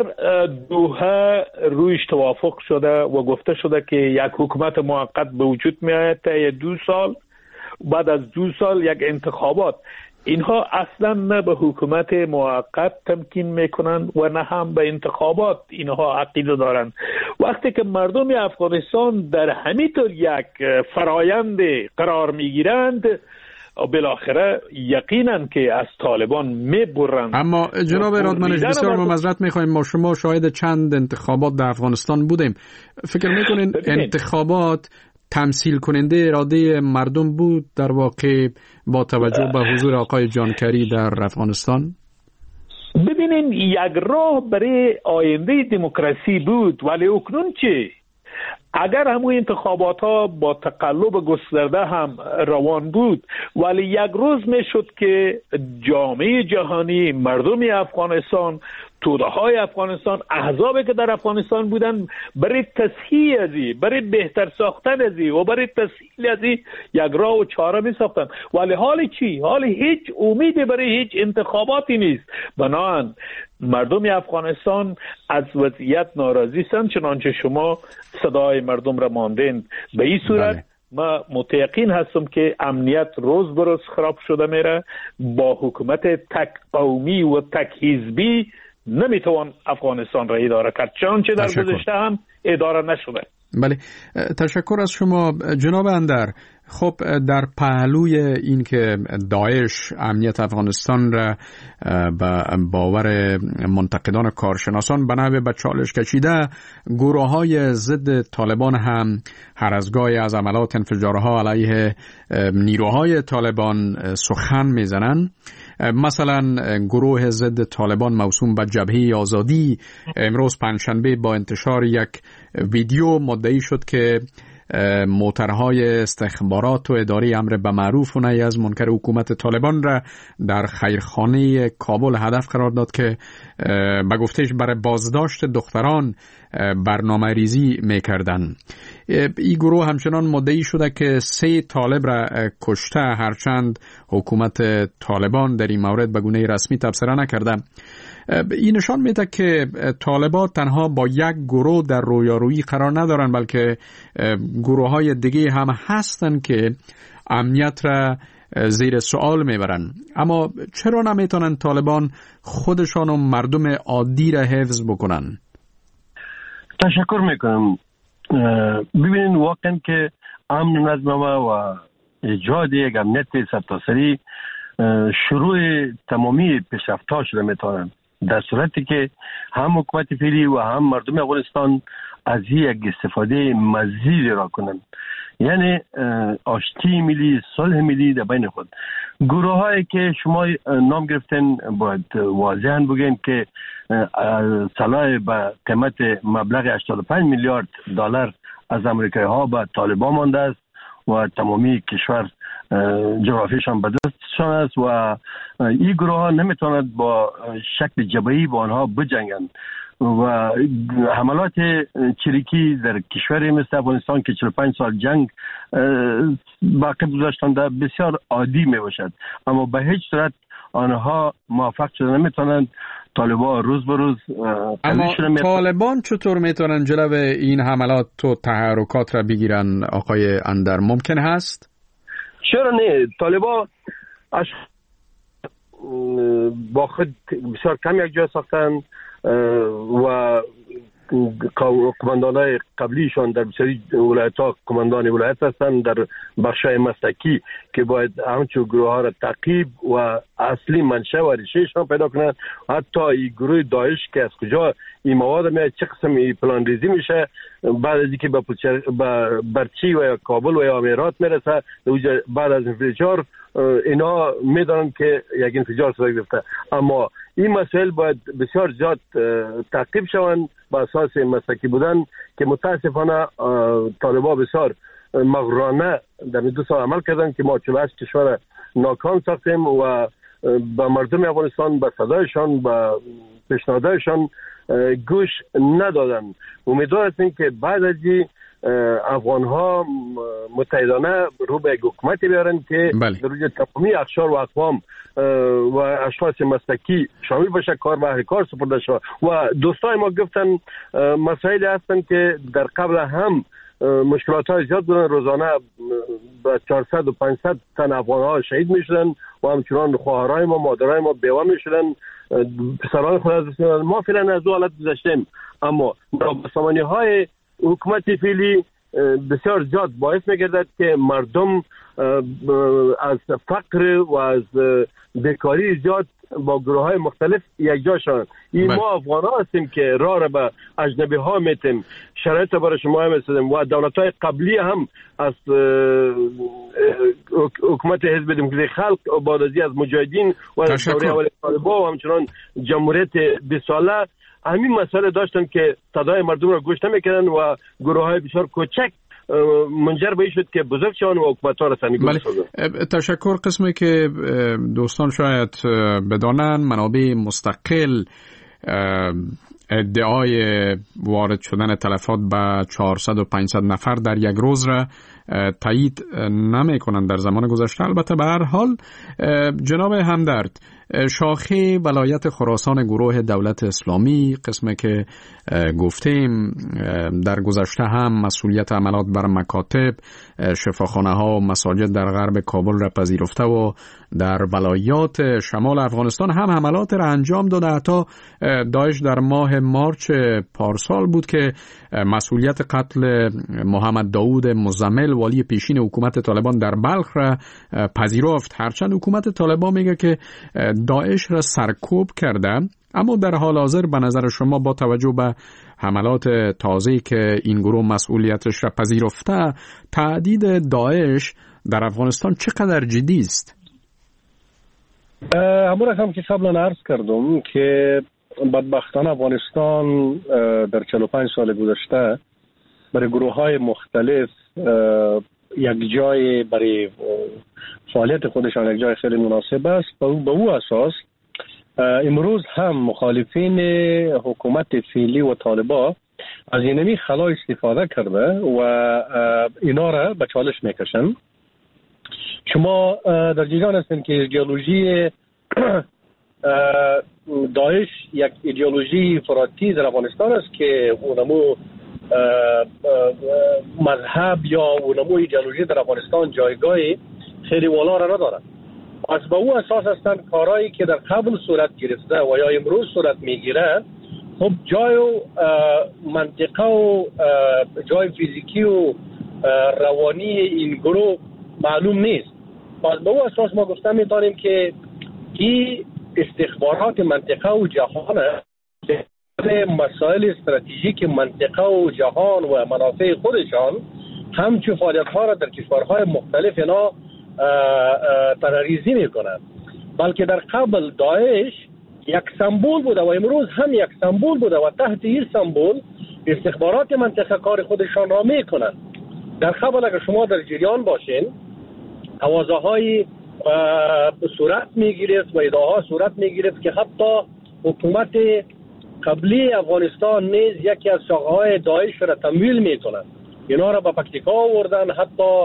C: دوحه رویش توافق شده و گفته شده که یک حکومت موقت به وجود می آید تا 2 سال، بعد از 2 سال یک انتخابات، اینها اصلا نه به حکومت موقت تمکین میکنن و نه هم به انتخابات اینها عقیده دارن. وقتی که مردم افغانستان در همینطور یک فرایند قرار میگیرند، بالاخره یقینا که از طالبان میبرند.
D: اما جناب ارادمنش بسیار معذرت میخوایم، ما شما شاهد چند انتخابات در افغانستان بودیم. فکر میکنین انتخابات تمثیل کننده اراده مردم بود در واقع با توجه به حضور آقای جانکری در افغانستان؟
C: ببینین، یک راه برای آینده دموکراسی بود، ولی اکنون چه؟ اگر همون انتخابات ها با تقلب گسترده هم روان بود، ولی یک روز می شد که جامعه جهانی، مردم افغانستان، توده های افغانستان، احزابی که در افغانستان بودن، برای تصحیح ازی، برای بهتر ساختن ازی و برای تسهیل ازی یک راه و چاره می ساختن. ولی حال چی؟ حال هیچ امیدی برای هیچ انتخاباتی نیست. بنابراین مردم افغانستان از وضعیت ناراضی هستند، چنانچه شما صدای مردم را ماندین. به این صورت ما متیقن هستم که امنیت روز به روز خراب شده میره. با حکومت تک قومی و تک حزبی نمیتوان افغانستان را اداره کرد، چنانچه در گذشته هم اداره نشده.
D: بله، تشکر از شما جناب اندر. خب در پهلوی این که داعش امنیت افغانستان را به باور منتقدان کارشناسان به نحو به چالش کشیده، گروه‌های ضد طالبان هم هر از گاهی از عملات انفجارها علیه نیروهای طالبان سخن میزنند. مثلا گروه ضد طالبان موسوم به جبهه آزادی امروز پنجشنبه با انتشار یک ویدیو مدعی شد که موترهای استخبارات و اداره امر به معروف و نهی از منکر حکومت طالبان را در خیرخانه کابل هدف قرار داد که به گفتهش برای بازداشت دختران برنامه ریزی میکردن. این گروه همچنان مدعی شده که 3 طالب را کشته، هرچند حکومت طالبان در این مورد به گونه رسمی تبصره نکرده. این نشان میده که طالبان تنها با یک گروه در رویارویی قرار ندارن، بلکه گروه های دیگه هم هستن که امنیت را زیر سوال میبرن. اما چرا نمیتونن طالبان خودشان و مردم عادی را حفظ بکنن؟
E: تشکر میکنم. ببینید، واقعا که امن و نظم و ایجاد یک امنیت سرتاسری شروع تمامی پیشرفت‌ها شده میتونن، در صورتی که هم حکومت فعلی و هم مردم افغانستان از یک استفاده مزید را کنند، یعنی آشتی ملی، صلح ملی در بین خود. گروه هایی که شما نام گرفتن باید واضحاً بگین که صلاح به قیمت مبلغ 85 میلیارد دلار از امریکایی ها به طالبان مانده است و تمامی کشور جغرافیشان به دستشان است و این گروه ها نمیتواند با شکل جبهه‌ای با آنها بجنگند و حملات چریکی در کشور مثل افغانستان که 45 سال جنگ باقی گذاشتند بسیار عادی می باشد، اما به هیچ صورت آنها موفق شده نمیتونند. طالبان روز به روز
D: اما طالبان چطور میتونن جلو این حملات و تحرکات را بگیرن آقای اندر؟ ممکن هست؟
E: چرا نه؟ طالبان با خود بسیار کم یک جا ساختن و کماندانای قبلیشان در بسیاری ولایت ها کماندان ولایت هستند در بخشای مسلکی که باید همچون گروه ها را تعقیب و اصلی منشأ و ریشهشان پیدا کنند. حتی این گروه داعش که از کجا این مواد میاد، چه قسم این پلان ریزی میشه، بعد از اینکه به برچی و یا کابل و یا امارات میرسه، بعد از انفجار اینا میدونن که یک انفجار صورت گرفته. اما این مسائل باید بسیار زیاد تعقیب شوند با اساس مسلکی بودن که متاسفانه طالبان بسیار مغرورانه در 2 سال عمل کردن که ما 48 کشور ناکام ساختیم و به مردم افغانستان به صدایشان به پیشنهادشان گوش ندادن. امیدوار هستیم که بعد از این افغان ها متحدانه رو به حکومت بیارن که در روی تمامی اقشار و اقوام و اشخاص مسلکی شامل باشه، کار به اهل کار سپرده شود. و دوستای ما گفتن مسائلی هستن که در قبل هم مشکلات های زیاد بودن، روزانه به 400 و 500 تن افغان ها شهید می شدن و همچنان خواهرای ما، مادرای ما بیوه می شدن، پسران خود از ما فعلا از او حالت گذشتیم. اما نابسامانی های حکومت فعلی بسیار زیاد باعث می‌گردد که مردم از فقر و از بیکاری زیاد با گروه های مختلف یک جا شدن. این ما افغان ها هستیم که راه را به اجنبی ها میتیم، شرایط برای شما هم میسازیم و دولت های قبلی هم از حکومت حزب دموکراسی خلق بعد از مجاهدین و از دوره اول طالبان و همچنان جمهوریت 20 ساله همین مسئله داشتن که صدای مردم را گوش نمیکردن و گروه های بسیار کوچک منجر به این شد که بزرگ شدن و حکومت ها را سرنگون سازن.
D: تشکر. قسمی که دوستان شاید بدانن، منابع مستقل ادعای وارد شدن تلفات به 400 و 500 نفر در یک روز را تایید نمی کنند در زمان گذشته. البته به هر حال جناب همدرد، شاخه ولایت خراسان گروه دولت اسلامی، قسمی که گفتیم در گذشته هم مسئولیت عملات بر مکاتب، شفاخانه ها و مساجد در غرب کابل را پذیرفته و در ولایات شمال افغانستان هم حملات را انجام داده. حتی داعش در ماه مارچ پارسال بود که مسئولیت قتل محمد داود مزمل والی پیشین حکومت طالبان در بلخ را پذیرفت. هرچند حکومت طالبان میگه که داعش را سرکوب کرده، اما در حال حاضر به نظر شما با توجه به حملات تازه‌ای که این گروه مسئولیتش را پذیرفته، تهدید داعش در افغانستان چقدر جدی است؟
E: همون رقم که قبلا عرض کردم که بدبختانه افغانستان در 45 سال گذشته برای گروه های مختلف یک جای برای فعالیت خودشان یک جای خیلی مناسب است. به او اساس امروز هم مخالفین حکومت فعلی و طالبان از اینمی خلا استفاده کرده و اینا را به چالش میکشن. شما در جریان هستین که ایدئولوژی داعش یک ایدئولوژی افراطی در افغانستان است که اونمو مذهب یا اونمو ایدئولوژی در افغانستان جایگاهی خیلی والا را ندارد. از به او اساس هستند کارهایی که در قبل صورت گرفته و یا امروز صورت میگیره، خب جای و منطقه و جای فیزیکی و روانی این گروه معلوم نیست. از به او اساس ما گفته میتونیم که این استخبارات منطقه و جهان مسائل استراتژیک منطقه و جهان و منافع خودشان همچون فعالیت ها را در کشورهای مختلف اینا تروریزی میکنند. بلکه در قبل داعش یک سمبول بوده و امروز هم یک سمبول بوده و تحت این سمبول استخبارات منطقه کار خودشان را میکنند. در قبل اگر شما در جریان باشین اوازه های صورت میگیرد و ادعاها صورت میگیرد که حتی حکومت قبلی افغانستان نیز یکی از شاخه‌های داعش را تمویل میکنند. اینا را به پکتیکا آوردن، حتی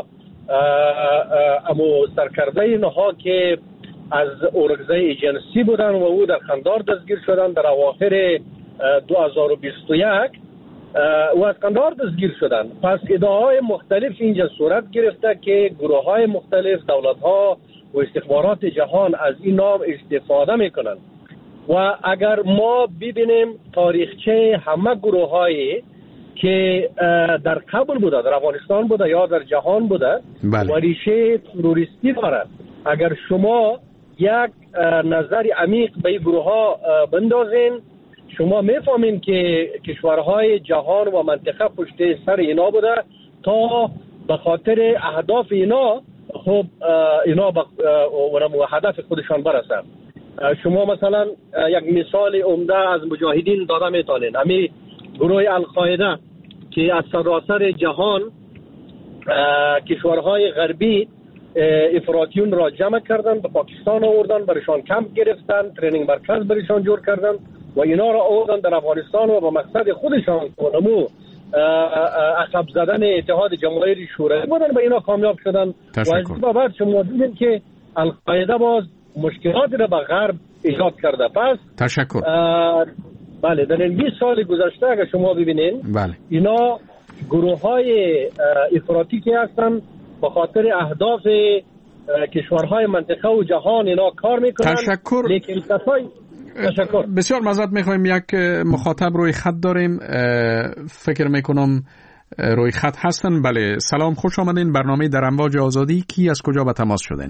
E: امو سرکرده اینها که از اورگزای ایجنسی بودن و او در قندار دستگیر شدن در اواخر 2021 و از قندار دستگیر شدن. پس ادعاهای مختلف اینجا صورت گرفته که گروه های مختلف، دولت ها و استخبارات جهان از این نام استفاده میکنن. و اگر ما ببینیم تاریخچه همه گروه هایی که در قبل بوده، در افغانستان بوده یا در جهان بوده و ریشه تروریستی دارد، اگر شما یک نظر عمیق به این گروه ها بندازین، شما میفهمین که کشورهای جهان و منطقه پشت سر اینا بوده تا به خاطر اهداف اینا خب اینا به هدف خودشان برسن. شما مثلا یک مثال عمده از مجاهدین داده میتونین، همین گروه القاعده که از سراسر جهان کشورهای غربی افراطیون را جمع کردن، به پاکستان آوردن، برایشان کمپ گرفتن، ترینینگ مرکز برایشان جور کردن و اینا را آوردن در افغانستان و به مقصد خودشان اونمو عقب زدن اتحاد جماهیر شوروی بودن، به اینا کامیاب شدن. و از این بابت شما دیدین که القاعده باز مشکلاتی را به غرب ایجاد کرده. پس
D: تشکر.
E: بله، در این 20 سال گذشته اگر شما ببینین،
D: بله، اینا
E: گروه های افراطی که هستن به خاطر اهداف کشورهای منطقه و جهان اینا کار میکنن.
D: تشکر.
E: لیکن تشکر.
D: بسیار معذرت میخوایم، یک مخاطب روی خط داریم، فکر میکنم روی خط هستن. بله، سلام، خوش آمدین. برنامه در امواج آزادی. کی از کجا به تماس شدین؟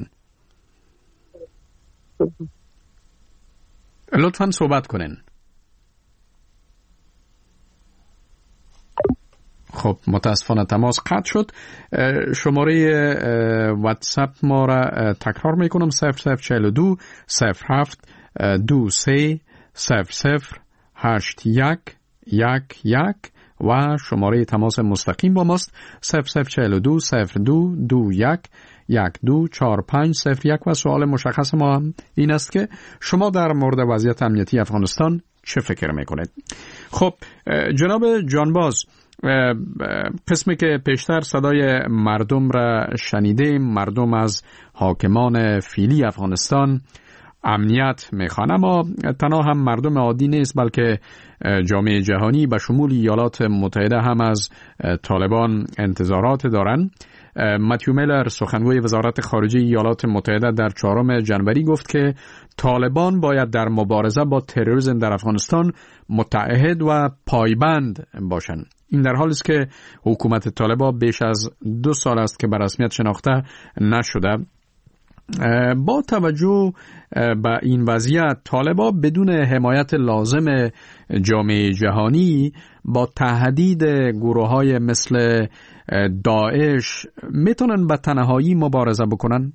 D: لطفاً صحبت کنین. خب متاسفانه تماس قطع شد. شماره واتساپ ما را تکرار میکنم: 0042 07 23 00 81 11 و شماره تماس مستقیم با ماست 0042 02 21 124501. و سوال مشخص ما هم این است که شما در مورد وضعیت امنیتی افغانستان چه فکر میکنید؟ خب جناب جانباز، قسمی که پیشتر صدای مردم را شنیدیم، مردم از حاکمان فعلی افغانستان امنیت میخوان، اما تنها هم مردم عادی نیست بلکه جامعه جهانی به شمول ایالات متحده هم از طالبان انتظارات دارند. متیو میلر، سخنگوی وزارت خارجه ایالات متحده، در 4 جنوری گفت که طالبان باید در مبارزه با تروریسم در افغانستان متعهد و پایبند باشند. این در حالی است که حکومت طالبان بیش از 2 سال است که به رسمیت شناخته نشده. با توجه به این وضعیت، طالبان بدون حمایت لازم جامعه جهانی با تهدید گروه‌های مثل داعش میتونن به تنهایی مبارزه بکنن؟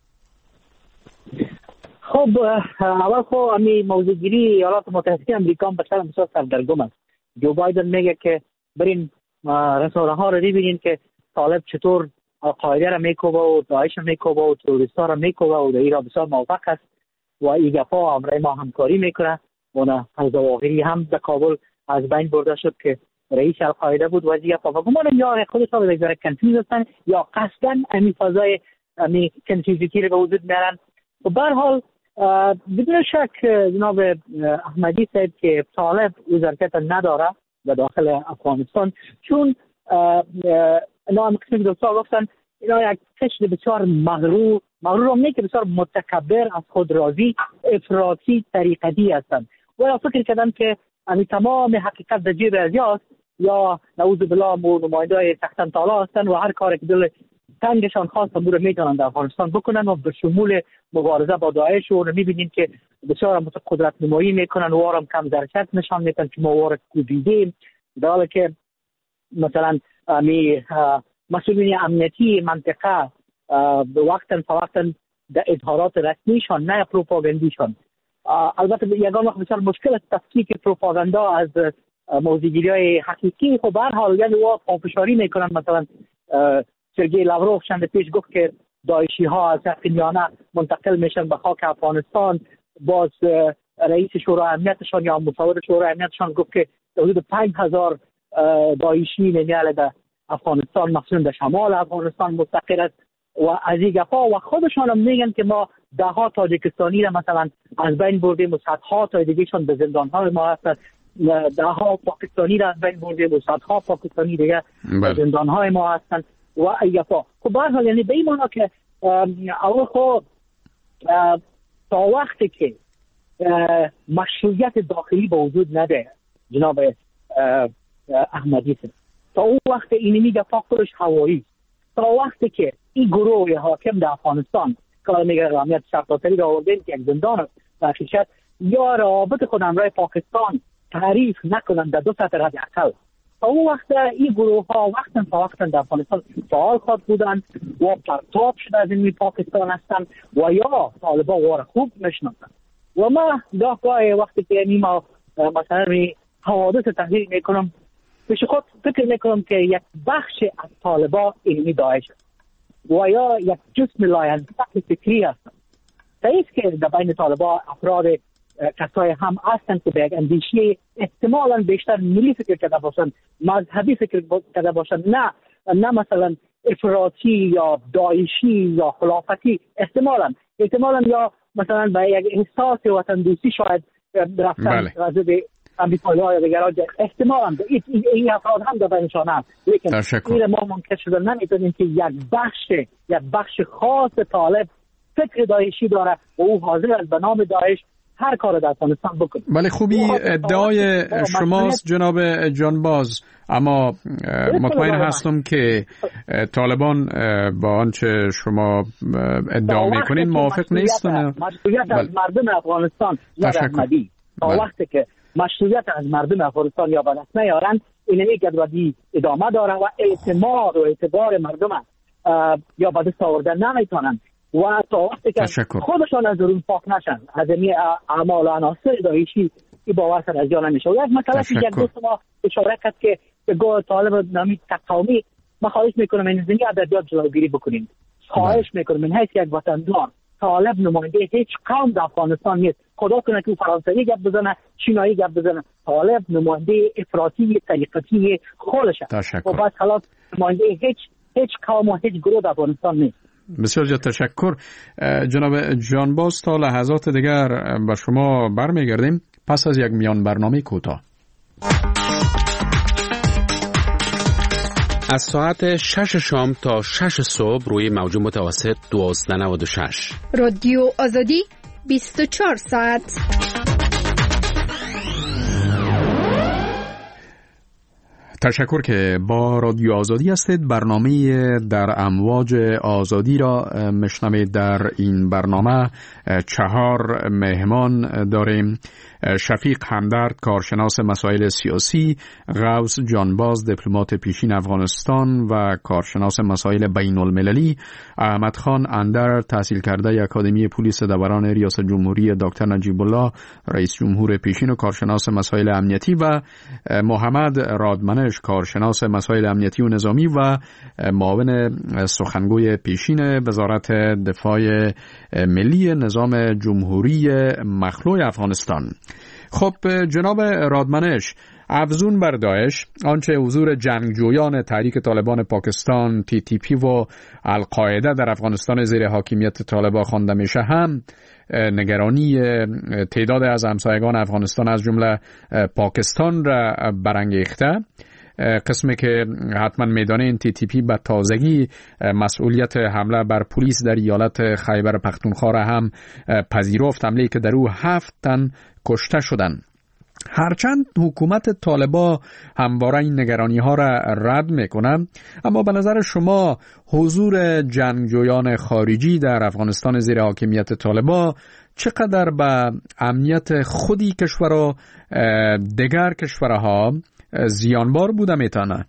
F: خب اول خب امی موضوع گیری ایالات متحده امریکا بسیار بسیار سردرگم است. جو بایدن میگه که برین رسانه ها رو ببینین که طالب چطور قاعده را میکوبه و داعش را میکوبه و تروریست ها را میکوبه و در ایران بسیار موفق است و این گپا امرای ما همکاری میکنه. اون از ظواهری هم در کابل از بین برده شد که رئیس القاعده بود و از این گپا و گمانم یا خودش ها به کنفیوز هستن یا قصداً امی فضای امی کنفیوزیتی رو به وجود میارن. و به هر حال بدون شک جناب احمدی صاحب که طالب او ظرفیت نداره در داخل افغانستان، چون اینا هم قسمی دوستا گفتن اینا یک کشت بسیار مغرور هم نه که بسیار متکبر، از خود راضی، افراطی، طریقتی هستند و فکر کردن که امی تمام حقیقت در جیب ازیاست یا نعوذ بالله نماینده‌های سختن طالا هستند و هر کاری که دل تنگشان خواست امور میتونن در افغانستان بکنن و به شمول مبارزه با داعش رو میبینیم که بسیار قدرت نمایی میکنن و وارم کم درشت نشان میدن که ما وارد کوبیدیم، در حالی که مثلا مسئولین امنیتی منطقه وقتا فوقتا در اظهارات رسمیشان نه پروپاگاندیشان، البته یگان وقت بسیار مشکل است تفکیک پروپاگاندا از موضوعگیری های حقیقی. خب به هر حال یعنی وا پافشاری میکنن. مثلا سرگئی لاوروف چند پیش گفت که داعشی ها از یقینیانه منتقل میشن به خاک افغانستان. باز رئیس شورای امنیتشان یا مصور شورای امنیتشان گفت که حدود 5000 داعشی نمیاله در افغانستان، مخصوصا در شمال افغانستان مستقر است و از این گپا و خودشان هم میگن که ما ده ها تاجیکستانی را مثلا از بین بردیم و صدها تا دیگهشان به زندان های ما هستند، ده ها پاکستانی را از بین بردیم و صدها پاکستانی دیگه به زندان های ما هستند و این گپا. خب به هر حال یعنی به این معنا که اول خب تا وقتی که مشروعیت داخلی به وجود نده جناب احمدی صاحب، تا اون وقت اینمی گپا خودش هوایی، تا وقتی که این گروه حاکم در افغانستان که میگه رحمیت شرطاتری را آوردن که یک زندان است در حقیقت یا روابط خود همراه پاکستان تعریف نکنند در 2 سطر حداقل، تا اون وقت این گروه ها وقتا در افغانستان فعال خواهد بودند و پرتاب شده از این پاکستان هستند و یا طالبان وار خوب میشناسند. و ما گاهی وقتی که ما مثلا حوادث تحلیل میکنم پیش خود فکر میکنم که یک بخش از طالبان علمی داعش و یا یک جسم لاینفق فکری هستند. تایید که در بین طالبان افراد کسای هم هستند که به یک اندیشه احتمالاً بیشتر ملی فکر کرده باشند، مذهبی فکر کرده باشند، نه مثلا افراطی یا داعشی یا خلافتی. احتمالاً یا مثلا به یک احساس وطن دوستی شاید رفتن به امریکایی‌ها یا دیگران. احتمالاً این افراد هم در بینشان هست، لیکن این ما ممکن شده نمیتونیم که یک بخش خاص طالب فکر داعشی داره و او حاضر است به نام داعش هر کار در افغانستان بکنه.
D: ولی خوبی ادعای شماست جناب جانباز، اما مطمئن هستم که طالبان با آنچه شما ادعا میکنین موافق نیستن.
F: مشروعیت از مردم افغانستان یا احمدی تا وقتی که مشروعیت از مردم افغانستان یا به دست نیارن، اینمی گدودی ادامه داره و اعتماد و اعتبار مردم یا به دست آوردن نمیتونن و تا وقتی که خودشان از درون پاک نشن از این اعمال و عناصر داعشی این باور سر از جا نمیشه. و یک مسئله که یک دوست ما اشاره کرد که به گوه طالب نامی تقامی، ما خواهش میکنم این زنی ادبیات جلوگیری بکنیم. خواهش میکنم این حیث یک وطندار طالب نماینده هیچ قوم در افغانستان نیست. خدا کنه که فرانسوی گپ بزنه، چینایی گپ بزنه. طالب نماینده افراطی طریقتی خودشه و بعد خلاص نماینده هیچ قوم و هیچ گروه در افغانستان نیست.
D: بسیار زیاد تشکر جناب جانباز. تا لحظات دیگر با شما برمیگردیم پس از یک میان برنامه کوتاه.
K: از ساعت 6 شام تا 6 صبح روی موج متوسط 1296
L: رادیو آزادی 24 ساعت.
D: تشکر که با رادیو آزادی هستید. برنامه در امواج آزادی را میشنوید. در این برنامه 4 مهمان داریم: شفیق همدرد، کارشناس مسائل سیاسی، غوث جانباز، دیپلمات پیشین افغانستان و کارشناس مسائل بین المللی، احمد خان اندر، تحصیل کرده اکادمی پلیس دوران ریاست جمهوری دکتر نجیب الله، رئیس جمهور پیشین و کارشناس مسائل امنیتی، و محمد رادمنش، کارشناس مسائل امنیتی و نظامی و معاون سخنگوی پیشین وزارت دفاع ملی نظام جمهوری مخلوع افغانستان. خب جناب رادمنش، افزون بر داعش، آنچه حضور جنگجویان تحریک طالبان پاکستان TTP و القاعده در افغانستان زیر حاکمیت طالبان خوانده میشه، هم نگرانی تعداد از همسایگان افغانستان از جمله پاکستان را برانگیخته. قسمی که حتما میدانه این TTP به تازگی مسئولیت حمله بر پلیس در ایالت خیبر پختونخوا را هم پذیرفت، حمله‌ای که در او 7 تن کشته شدند. هرچند حکومت طالبان همواره این نگرانی ها را رد میکنه، اما به نظر شما حضور جنگجویان خارجی در افغانستان زیر حاکمیت طالبان چقدر به امنیت خودی کشور و دیگر کشورها زیانبار بوده میتونه؟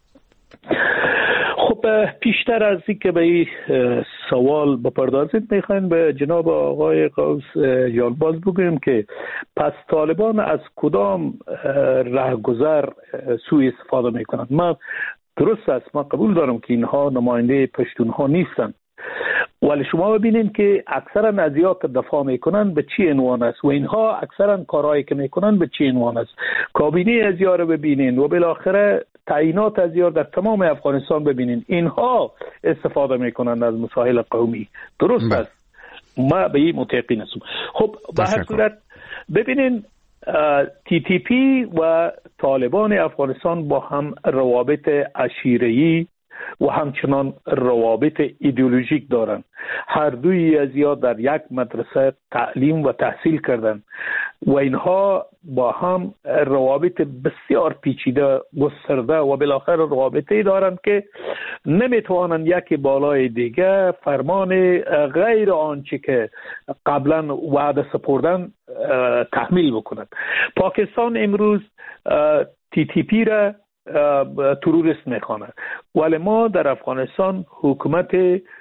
C: خب پیشتر از این که به این سوال بپردازید میخواین به جناب آقای غوث جانباز بگویم که پس طالبان از کدام رهگذر سوء استفاده میکنند؟ من درست است، من قبول دارم که اینها نماینده پشتونها نیستند، ولی شما ببینید که اکثرا نظریات دفاع میکنن به چی عنوان است و اینها اکثرا کارهایی که میکنن به چی عنوان است. کابینه ازیار ببینین و بالاخره تعیینات ازیار در تمام افغانستان ببینین، اینها استفاده میکنن از مسائل قومی. درست است، ما به این متقین هستم. خب به هر صورت ببینین TTP و طالبان افغانستان با هم روابط عشیره‌ای و همچنان روابط ایدئولوژیک دارند. هر دوی از یا در یک مدرسه تعلیم و تحصیل کردند و اینها با هم روابط بسیار پیچیده گسترده و بالاخره روابطی دارند که نمیتوانند یکی بالای دیگه فرمان غیر آنچه که قبلا وعده سپردن تحمیل بکنند. پاکستان امروز TTP را تروریست میخواند، ولی ما در افغانستان حکومت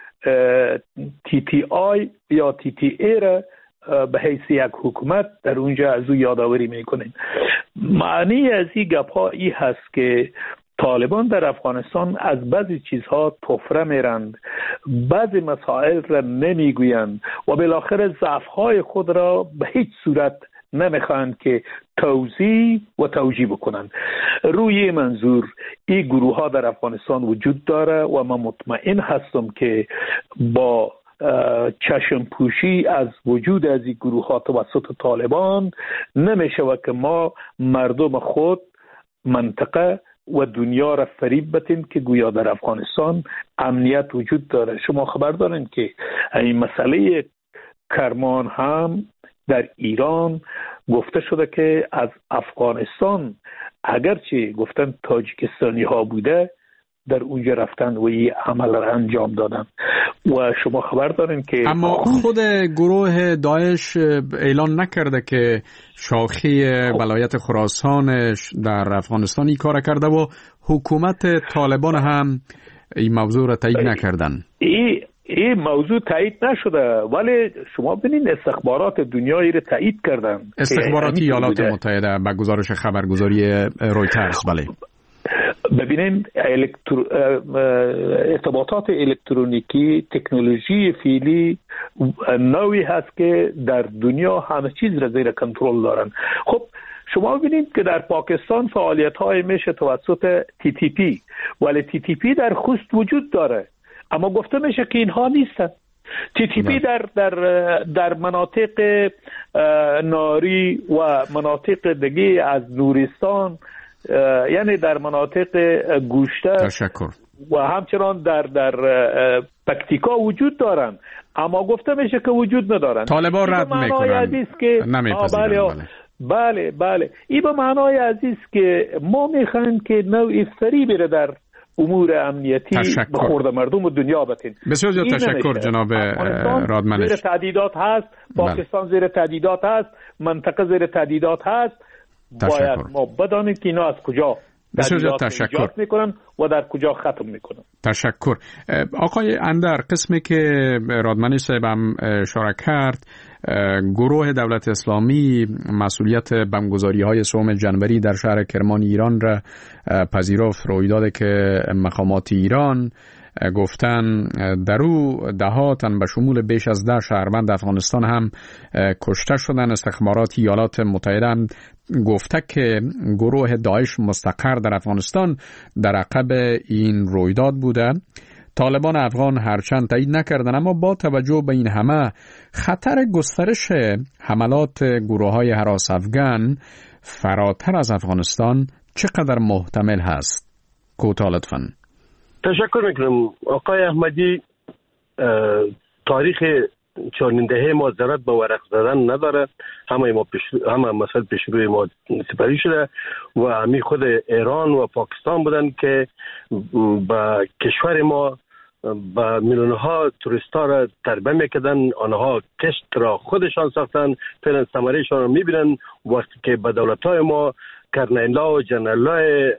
C: TTI یا TTA را به حیث یک حکومت در اونجا از او یادآوری میکنیم. معنی از این گپ‌ها ای هست که طالبان در افغانستان از بعضی چیزها طفره میرند، بعضی مسائل را نمیگویند و بالاخره ضعف‌های خود را به هیچ صورت نمیخواهند که توضیح و توجیه بکنند. روی منظور این گروه ها در افغانستان وجود داره و من مطمئن هستم که با چشم پوشی از وجود از این گروه ها توسط طالبان نمیشه که ما مردم خود، منطقه و دنیا را فریب بتیم که گویا در افغانستان امنیت وجود داره. شما خبر دارین که این مسئله کرمان هم در ایران گفته شده که از افغانستان اگرچه گفتن تاجیکستانی ها بوده در اونجا رفتن و این عمل را انجام دادن. و شما خبر دارین که
D: اما خود گروه داعش اعلان نکرده که شاخه ولایت خراسانش در افغانستان این کار کرده و حکومت طالبان هم این موضوع را تایید نکردن.
C: این موضوع تایید نشده، ولی شما ببینید استخبارات دنیایی را تایید کردن.
D: استخبارات ایالات متحده به گزارش خبرگزاری رویترز. بله
C: ببینین ارتباطات الکترونیکی تکنولوژی فعلی نوعی هست که در دنیا همه چیز را زیر کنترل دارن. خب شما ببینید که در پاکستان فعالیت های میشه توسط TTP، ولی TTP در خوست وجود داره اما گفته میشه که اینها نیستن. TTP در مناطق ناری و مناطق دیگه از نورستان، یعنی در مناطق گوشته و همچنان در پکتیکا وجود دارن اما گفته میشه که وجود ندارن.
D: طالبان رد میکنن.
C: بله این به معنای عزیز که ما میخوایم که نوعی فریبی را در امور امنیتی به خورد مردم و دنیا بتین.
D: بسیار زیاد تشکر جناب رادمنش.
C: زیر تهدیدات هست، پاکستان زیر تهدیدات هست، منطقه زیر تهدیدات هست. باید ما بدانیم که اینا از کجا ایجاد میکنن و در کجا ختم میکنن.
D: تشکر. آقای اندر، قسمی که رادمنش صاحب هم اشاره کرد، گروه دولت اسلامی مسئولیت بمبگذاری های سوم جنوری در شهر کرمان ایران را پذیرفت. رویدادی که مقامات ایران گفتن در او دهاتن به شمول بیش از 10 شهروند افغانستان هم کشته شدن. استخبارات ایالات متحده هم گفته که گروه داعش مستقر در افغانستان در عقب این رویداد بوده. طالبان افغان هرچند تایید نکردن اما با توجه به این همه خطر گسترش حملات گروه‌های هراس افغان فراتر از افغانستان چقدر محتمل هست؟ کوتاه لطفاً.
E: تشکر میکنم آقای احمدی. تاریخ چندین دهه ما ضرورت به ورق زدن نداره. همه مسائل پیش روی ما سپری شده و همین خود ایران و پاکستان بودن که به کشور ما با میلیون ها توریستا را تربیت میکردن. آنها کشت را خودشان ساختن، فعلا ثمرهشان را میبینن. وقتی که به دولت های ما کرنیلا و جنرالای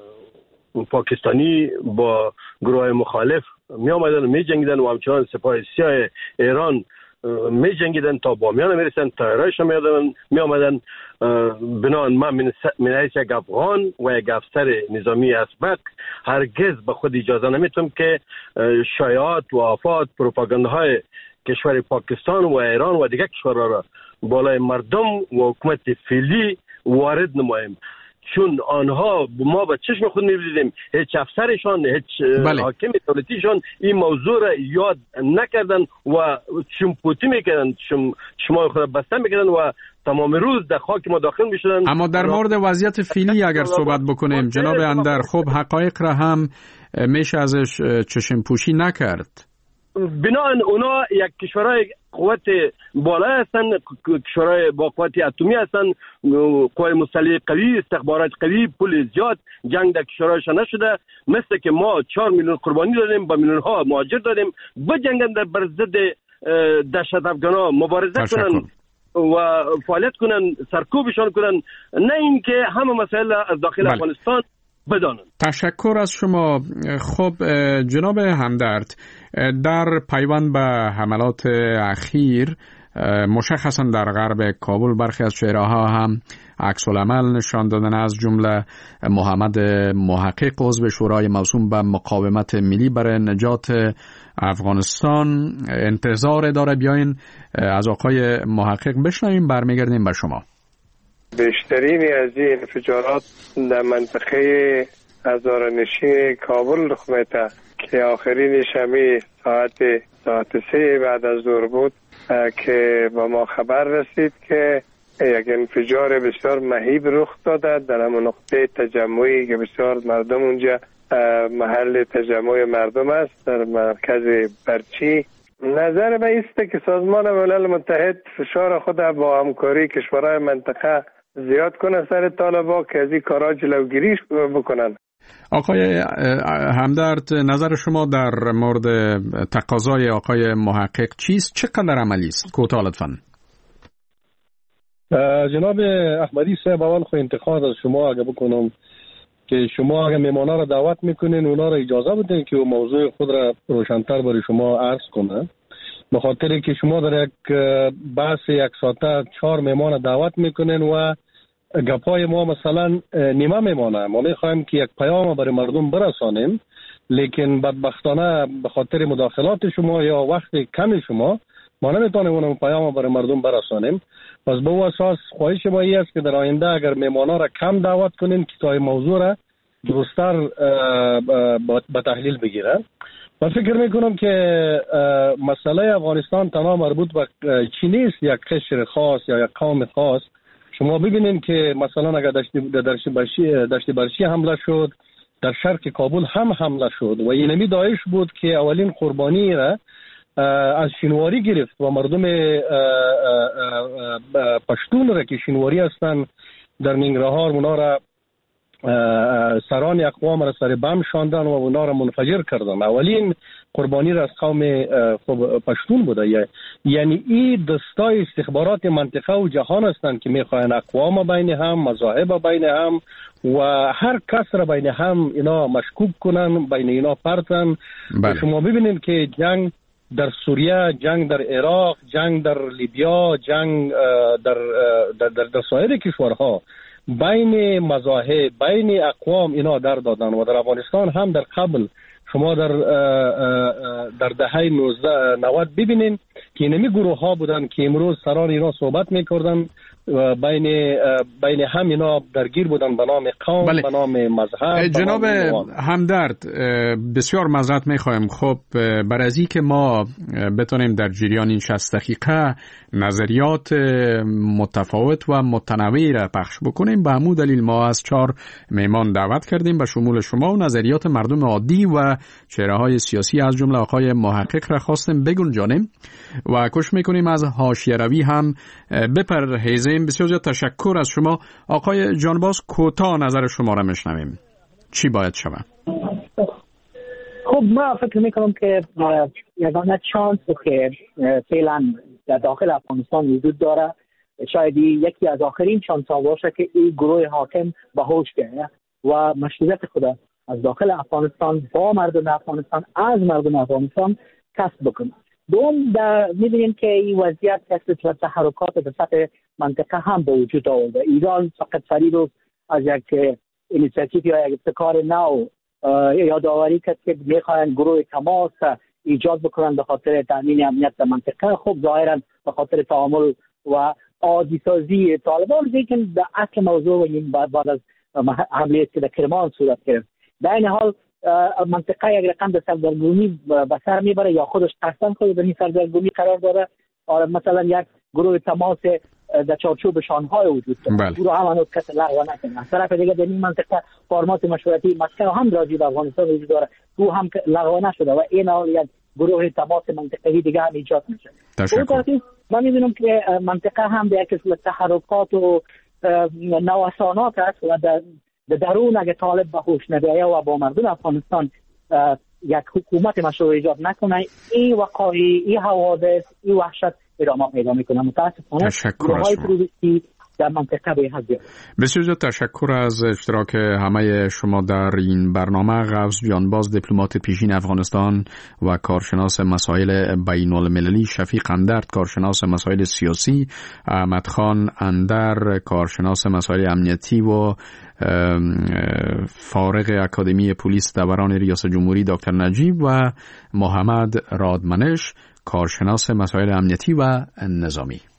E: پاکستانی با گروه مخالف می آمدن و می جنگیدن و همچنان سپاه سیاه ایران می جنگیدن تا بامیان می رسن، تایرایش می آمدن. بنان من من حیث یک افغان و یک افسر نظامی اسبق هرگز به خود اجازه نمیتونم که شایعات و آفات پروپاگانداهای کشور پاکستان و ایران و دیگر کشورها را بالای مردم و حکومت فعلی وارد نماییم، چون آنها ما به چشم خود می‌بینیم هیچ افسرشان، هیچ حاکم دولتیشان این موضوع را یاد نکردن و چمپوتی میکردن، شما خود بسته میکردن و تمام روز در خاک ما داخل میشدن.
D: اما در مورد وضعیت فعلی اگر صحبت بکنیم جناب اندر، خب حقایق را هم میشه ازش چشم پوشی نکرد.
E: بنابراین اونا یک کشورهای قوت بالا هستن، کشورهای با قوت اتمی هستن، قوای مسلح قوی، استخبارات قوی، پول زیاد، جنگ در کشورهایشان نشده. مثل که ما 4 میلیون قربانی دادیم، با میلیون ها مهاجر دادیم، بجنگن در بر ضد دهشت افغانا مبارزه کنن و فعالیت کنن، سرکوبشان کنن، نه اینکه همه مسائل از داخل افغانستان بدانند.
D: تشکر از شما. خب جناب همدرد، در پیوند به حملات اخیر مشخصا در غرب کابل برخی از چهره‌ها هم عکس العمل نشان دادن، از جمله محمد محقق عضو شورای موسوم به مقاومت ملی برای نجات افغانستان. انتظار داره بیاین از آقای محقق بشنویم، برمیگردیم به شما.
M: بیشترین از این انفجارات در منطقه هزارنشین کابل رخ میده که آخرینش همی ساعت 3 بعد از ظهر بود که با ما خبر رسید که یک انفجار بسیار مهیب رخ داده در همون نقطه تجمعی که بسیار مردم اونجا محل تجمع مردم است در مرکز برچی. نظر من است که سازمان ملل متحد فشار خود با همکاری کشورهای منطقه زیاد کنه سر طالبان که از این کارا جلوگیری بکنن.
D: آقای همدرد، نظر شما در مورد تقاضای آقای محقق چیست؟ چقدر عملی است؟ کوتاه لطفاً.
E: جناب احمدی صاحب، اول خو انتقاد از شما اگه بکنم که شما اگه مهمانا را دعوت میکنین اونا را اجازه بدین که موضوع خود را روشن‌تر برای شما عرض کنه، به خاطر که شما در یک بحث یک ساعته 4 مهمان دعوت میکنین و گپای ما مثلا نیمه میمانه. ما میخوایم که یک پیام برای مردم برسانیم، لیکن بدبختانه به خاطر مداخلات شما یا وقت کم شما ما نمیتونیم اون پیام برای مردم برسانیم. پس به اون اساس خواهش ما این است که در آینده اگر مهمانا را کم دعوت کنین که تا موضوع را درست‌تر به تحلیل بگیره. من فکر میکنم که مسئله افغانستان تنها مربوط به چی نیست، یک قشر خاص یا یک قوم خاص. شما ببینید که مثلا اگر دشت برشی حمله شد، در شرق کابل هم حمله شد و اینمی داعش بود که اولین قربانی را از شینواری گرفت و مردم پشتون را که شینواری هستند در ننگرهار اونا را سران اقوام را سر بم شاندن و اونا را منفجر کردن. اولین قربانی را از قوم پشتون بوده. یعنی این دستای استخبارات منطقه و جهان هستند که میخواین اقوام بین هم، مذاهب بین هم و هر کس را بین هم اینا مشکوک کنن، بین اینا پرتن. شما ببینید که جنگ در سوریه، جنگ در عراق، جنگ در لیبیا، جنگ در سایر کشورها بین مذاهب، بین اقوام اینا در دادن و در افغانستان هم در قبل شما در دهه 90 ببینین که اینمی گروه ها بودن که امروز سران اینا صحبت میکردن بین هم اینا درگیر بودن به نام قوم، به نام مذهب.
D: جناب همدرد، بسیار معذرت میخوایم. خب برای از این که ما بتونیم در جریان این 60 دقیقه نظریات متفاوت و متنوعی را پخش بکنیم، به همون دلیل ما از 4 مهمان دعوت کردیم به شمول شما و نظریات مردم عادی و چهره‌های سیاسی از جمله آقای محقق را خواستیم بگنجانیم و کوشش میکنیم از حاشیه روی هم بپرهیزیم. بسیار زیاد تشکر از شما. آقای جانباز، کوتاه نظر شما را میشنویم. چی باید شود؟
F: خب من فکر میکنم که یگانه چانس که فعلا در داخل افغانستان وجود داره شاید یکی از آخرین چانس ها باشه که این گروه حاکم به هوش بیاید و مشروعیت خود از داخل افغانستان با مردم افغانستان از مردم افغانستان کسب بکنه. دوم می‌بینیم که این وضعیت کسب تحرکات به سطح منطقه هم به وجود آورده. ایران فقط فرید از یک اینیشیتیو یا یک ابتکار نو یادآوری کرد که می‌خواهند گروه تماس ایجاد بکنند به خاطر تامین امنیت در منطقه. خب ظاهراً به خاطر تعامل و عادی سازی طالبان، لیکن در اصل موضوع بعد از حمله که در کرمان صورت گرفت در این حال منطقه یک رقم به سردرگمی به سر میبره یا خودش قصداً خود در این سردرگمی قرار داره. مثلا یک گروه تماس در چارچوب شانهای وجود داره. گروه هم هنوز کس لغو نکنه. از طرف دیگه در این منطقه فرمات مشورتی مسکن هم راجع به افغانستان وجود داره، او هم لغو نشده و این حال یک گروه تماس منطقه‌ای دیگه هم ایجاد میشه. من می‌بینم که منطقه هم به یک صورت تحرکات و نوسانات است و در درون اگه طالب به هوش نبیاید و با مردم افغانستان یک حکومت مشروع ایجاد نکنه، این وقایع، این حوادث، این وحشت ادامه پیدا میکنه. متاسفانه گروه‌های تروریستی در منطقه به حد زیاد.
D: بسیار زیاد تشکر از اشتراک همه شما در این برنامه. غوث جانباز، دیپلمات پیشین افغانستان و کارشناس مسائل بین المللی، شفیق اندرد، کارشناس مسائل سیاسی، احمد خان اندر، کارشناس مسائل امنیتی و فارغ اکادمی پلیس دبیران ریاست جمهوری دکتر نجیب و محمد رادمنش، کارشناس مسائل امنیتی و نظامی.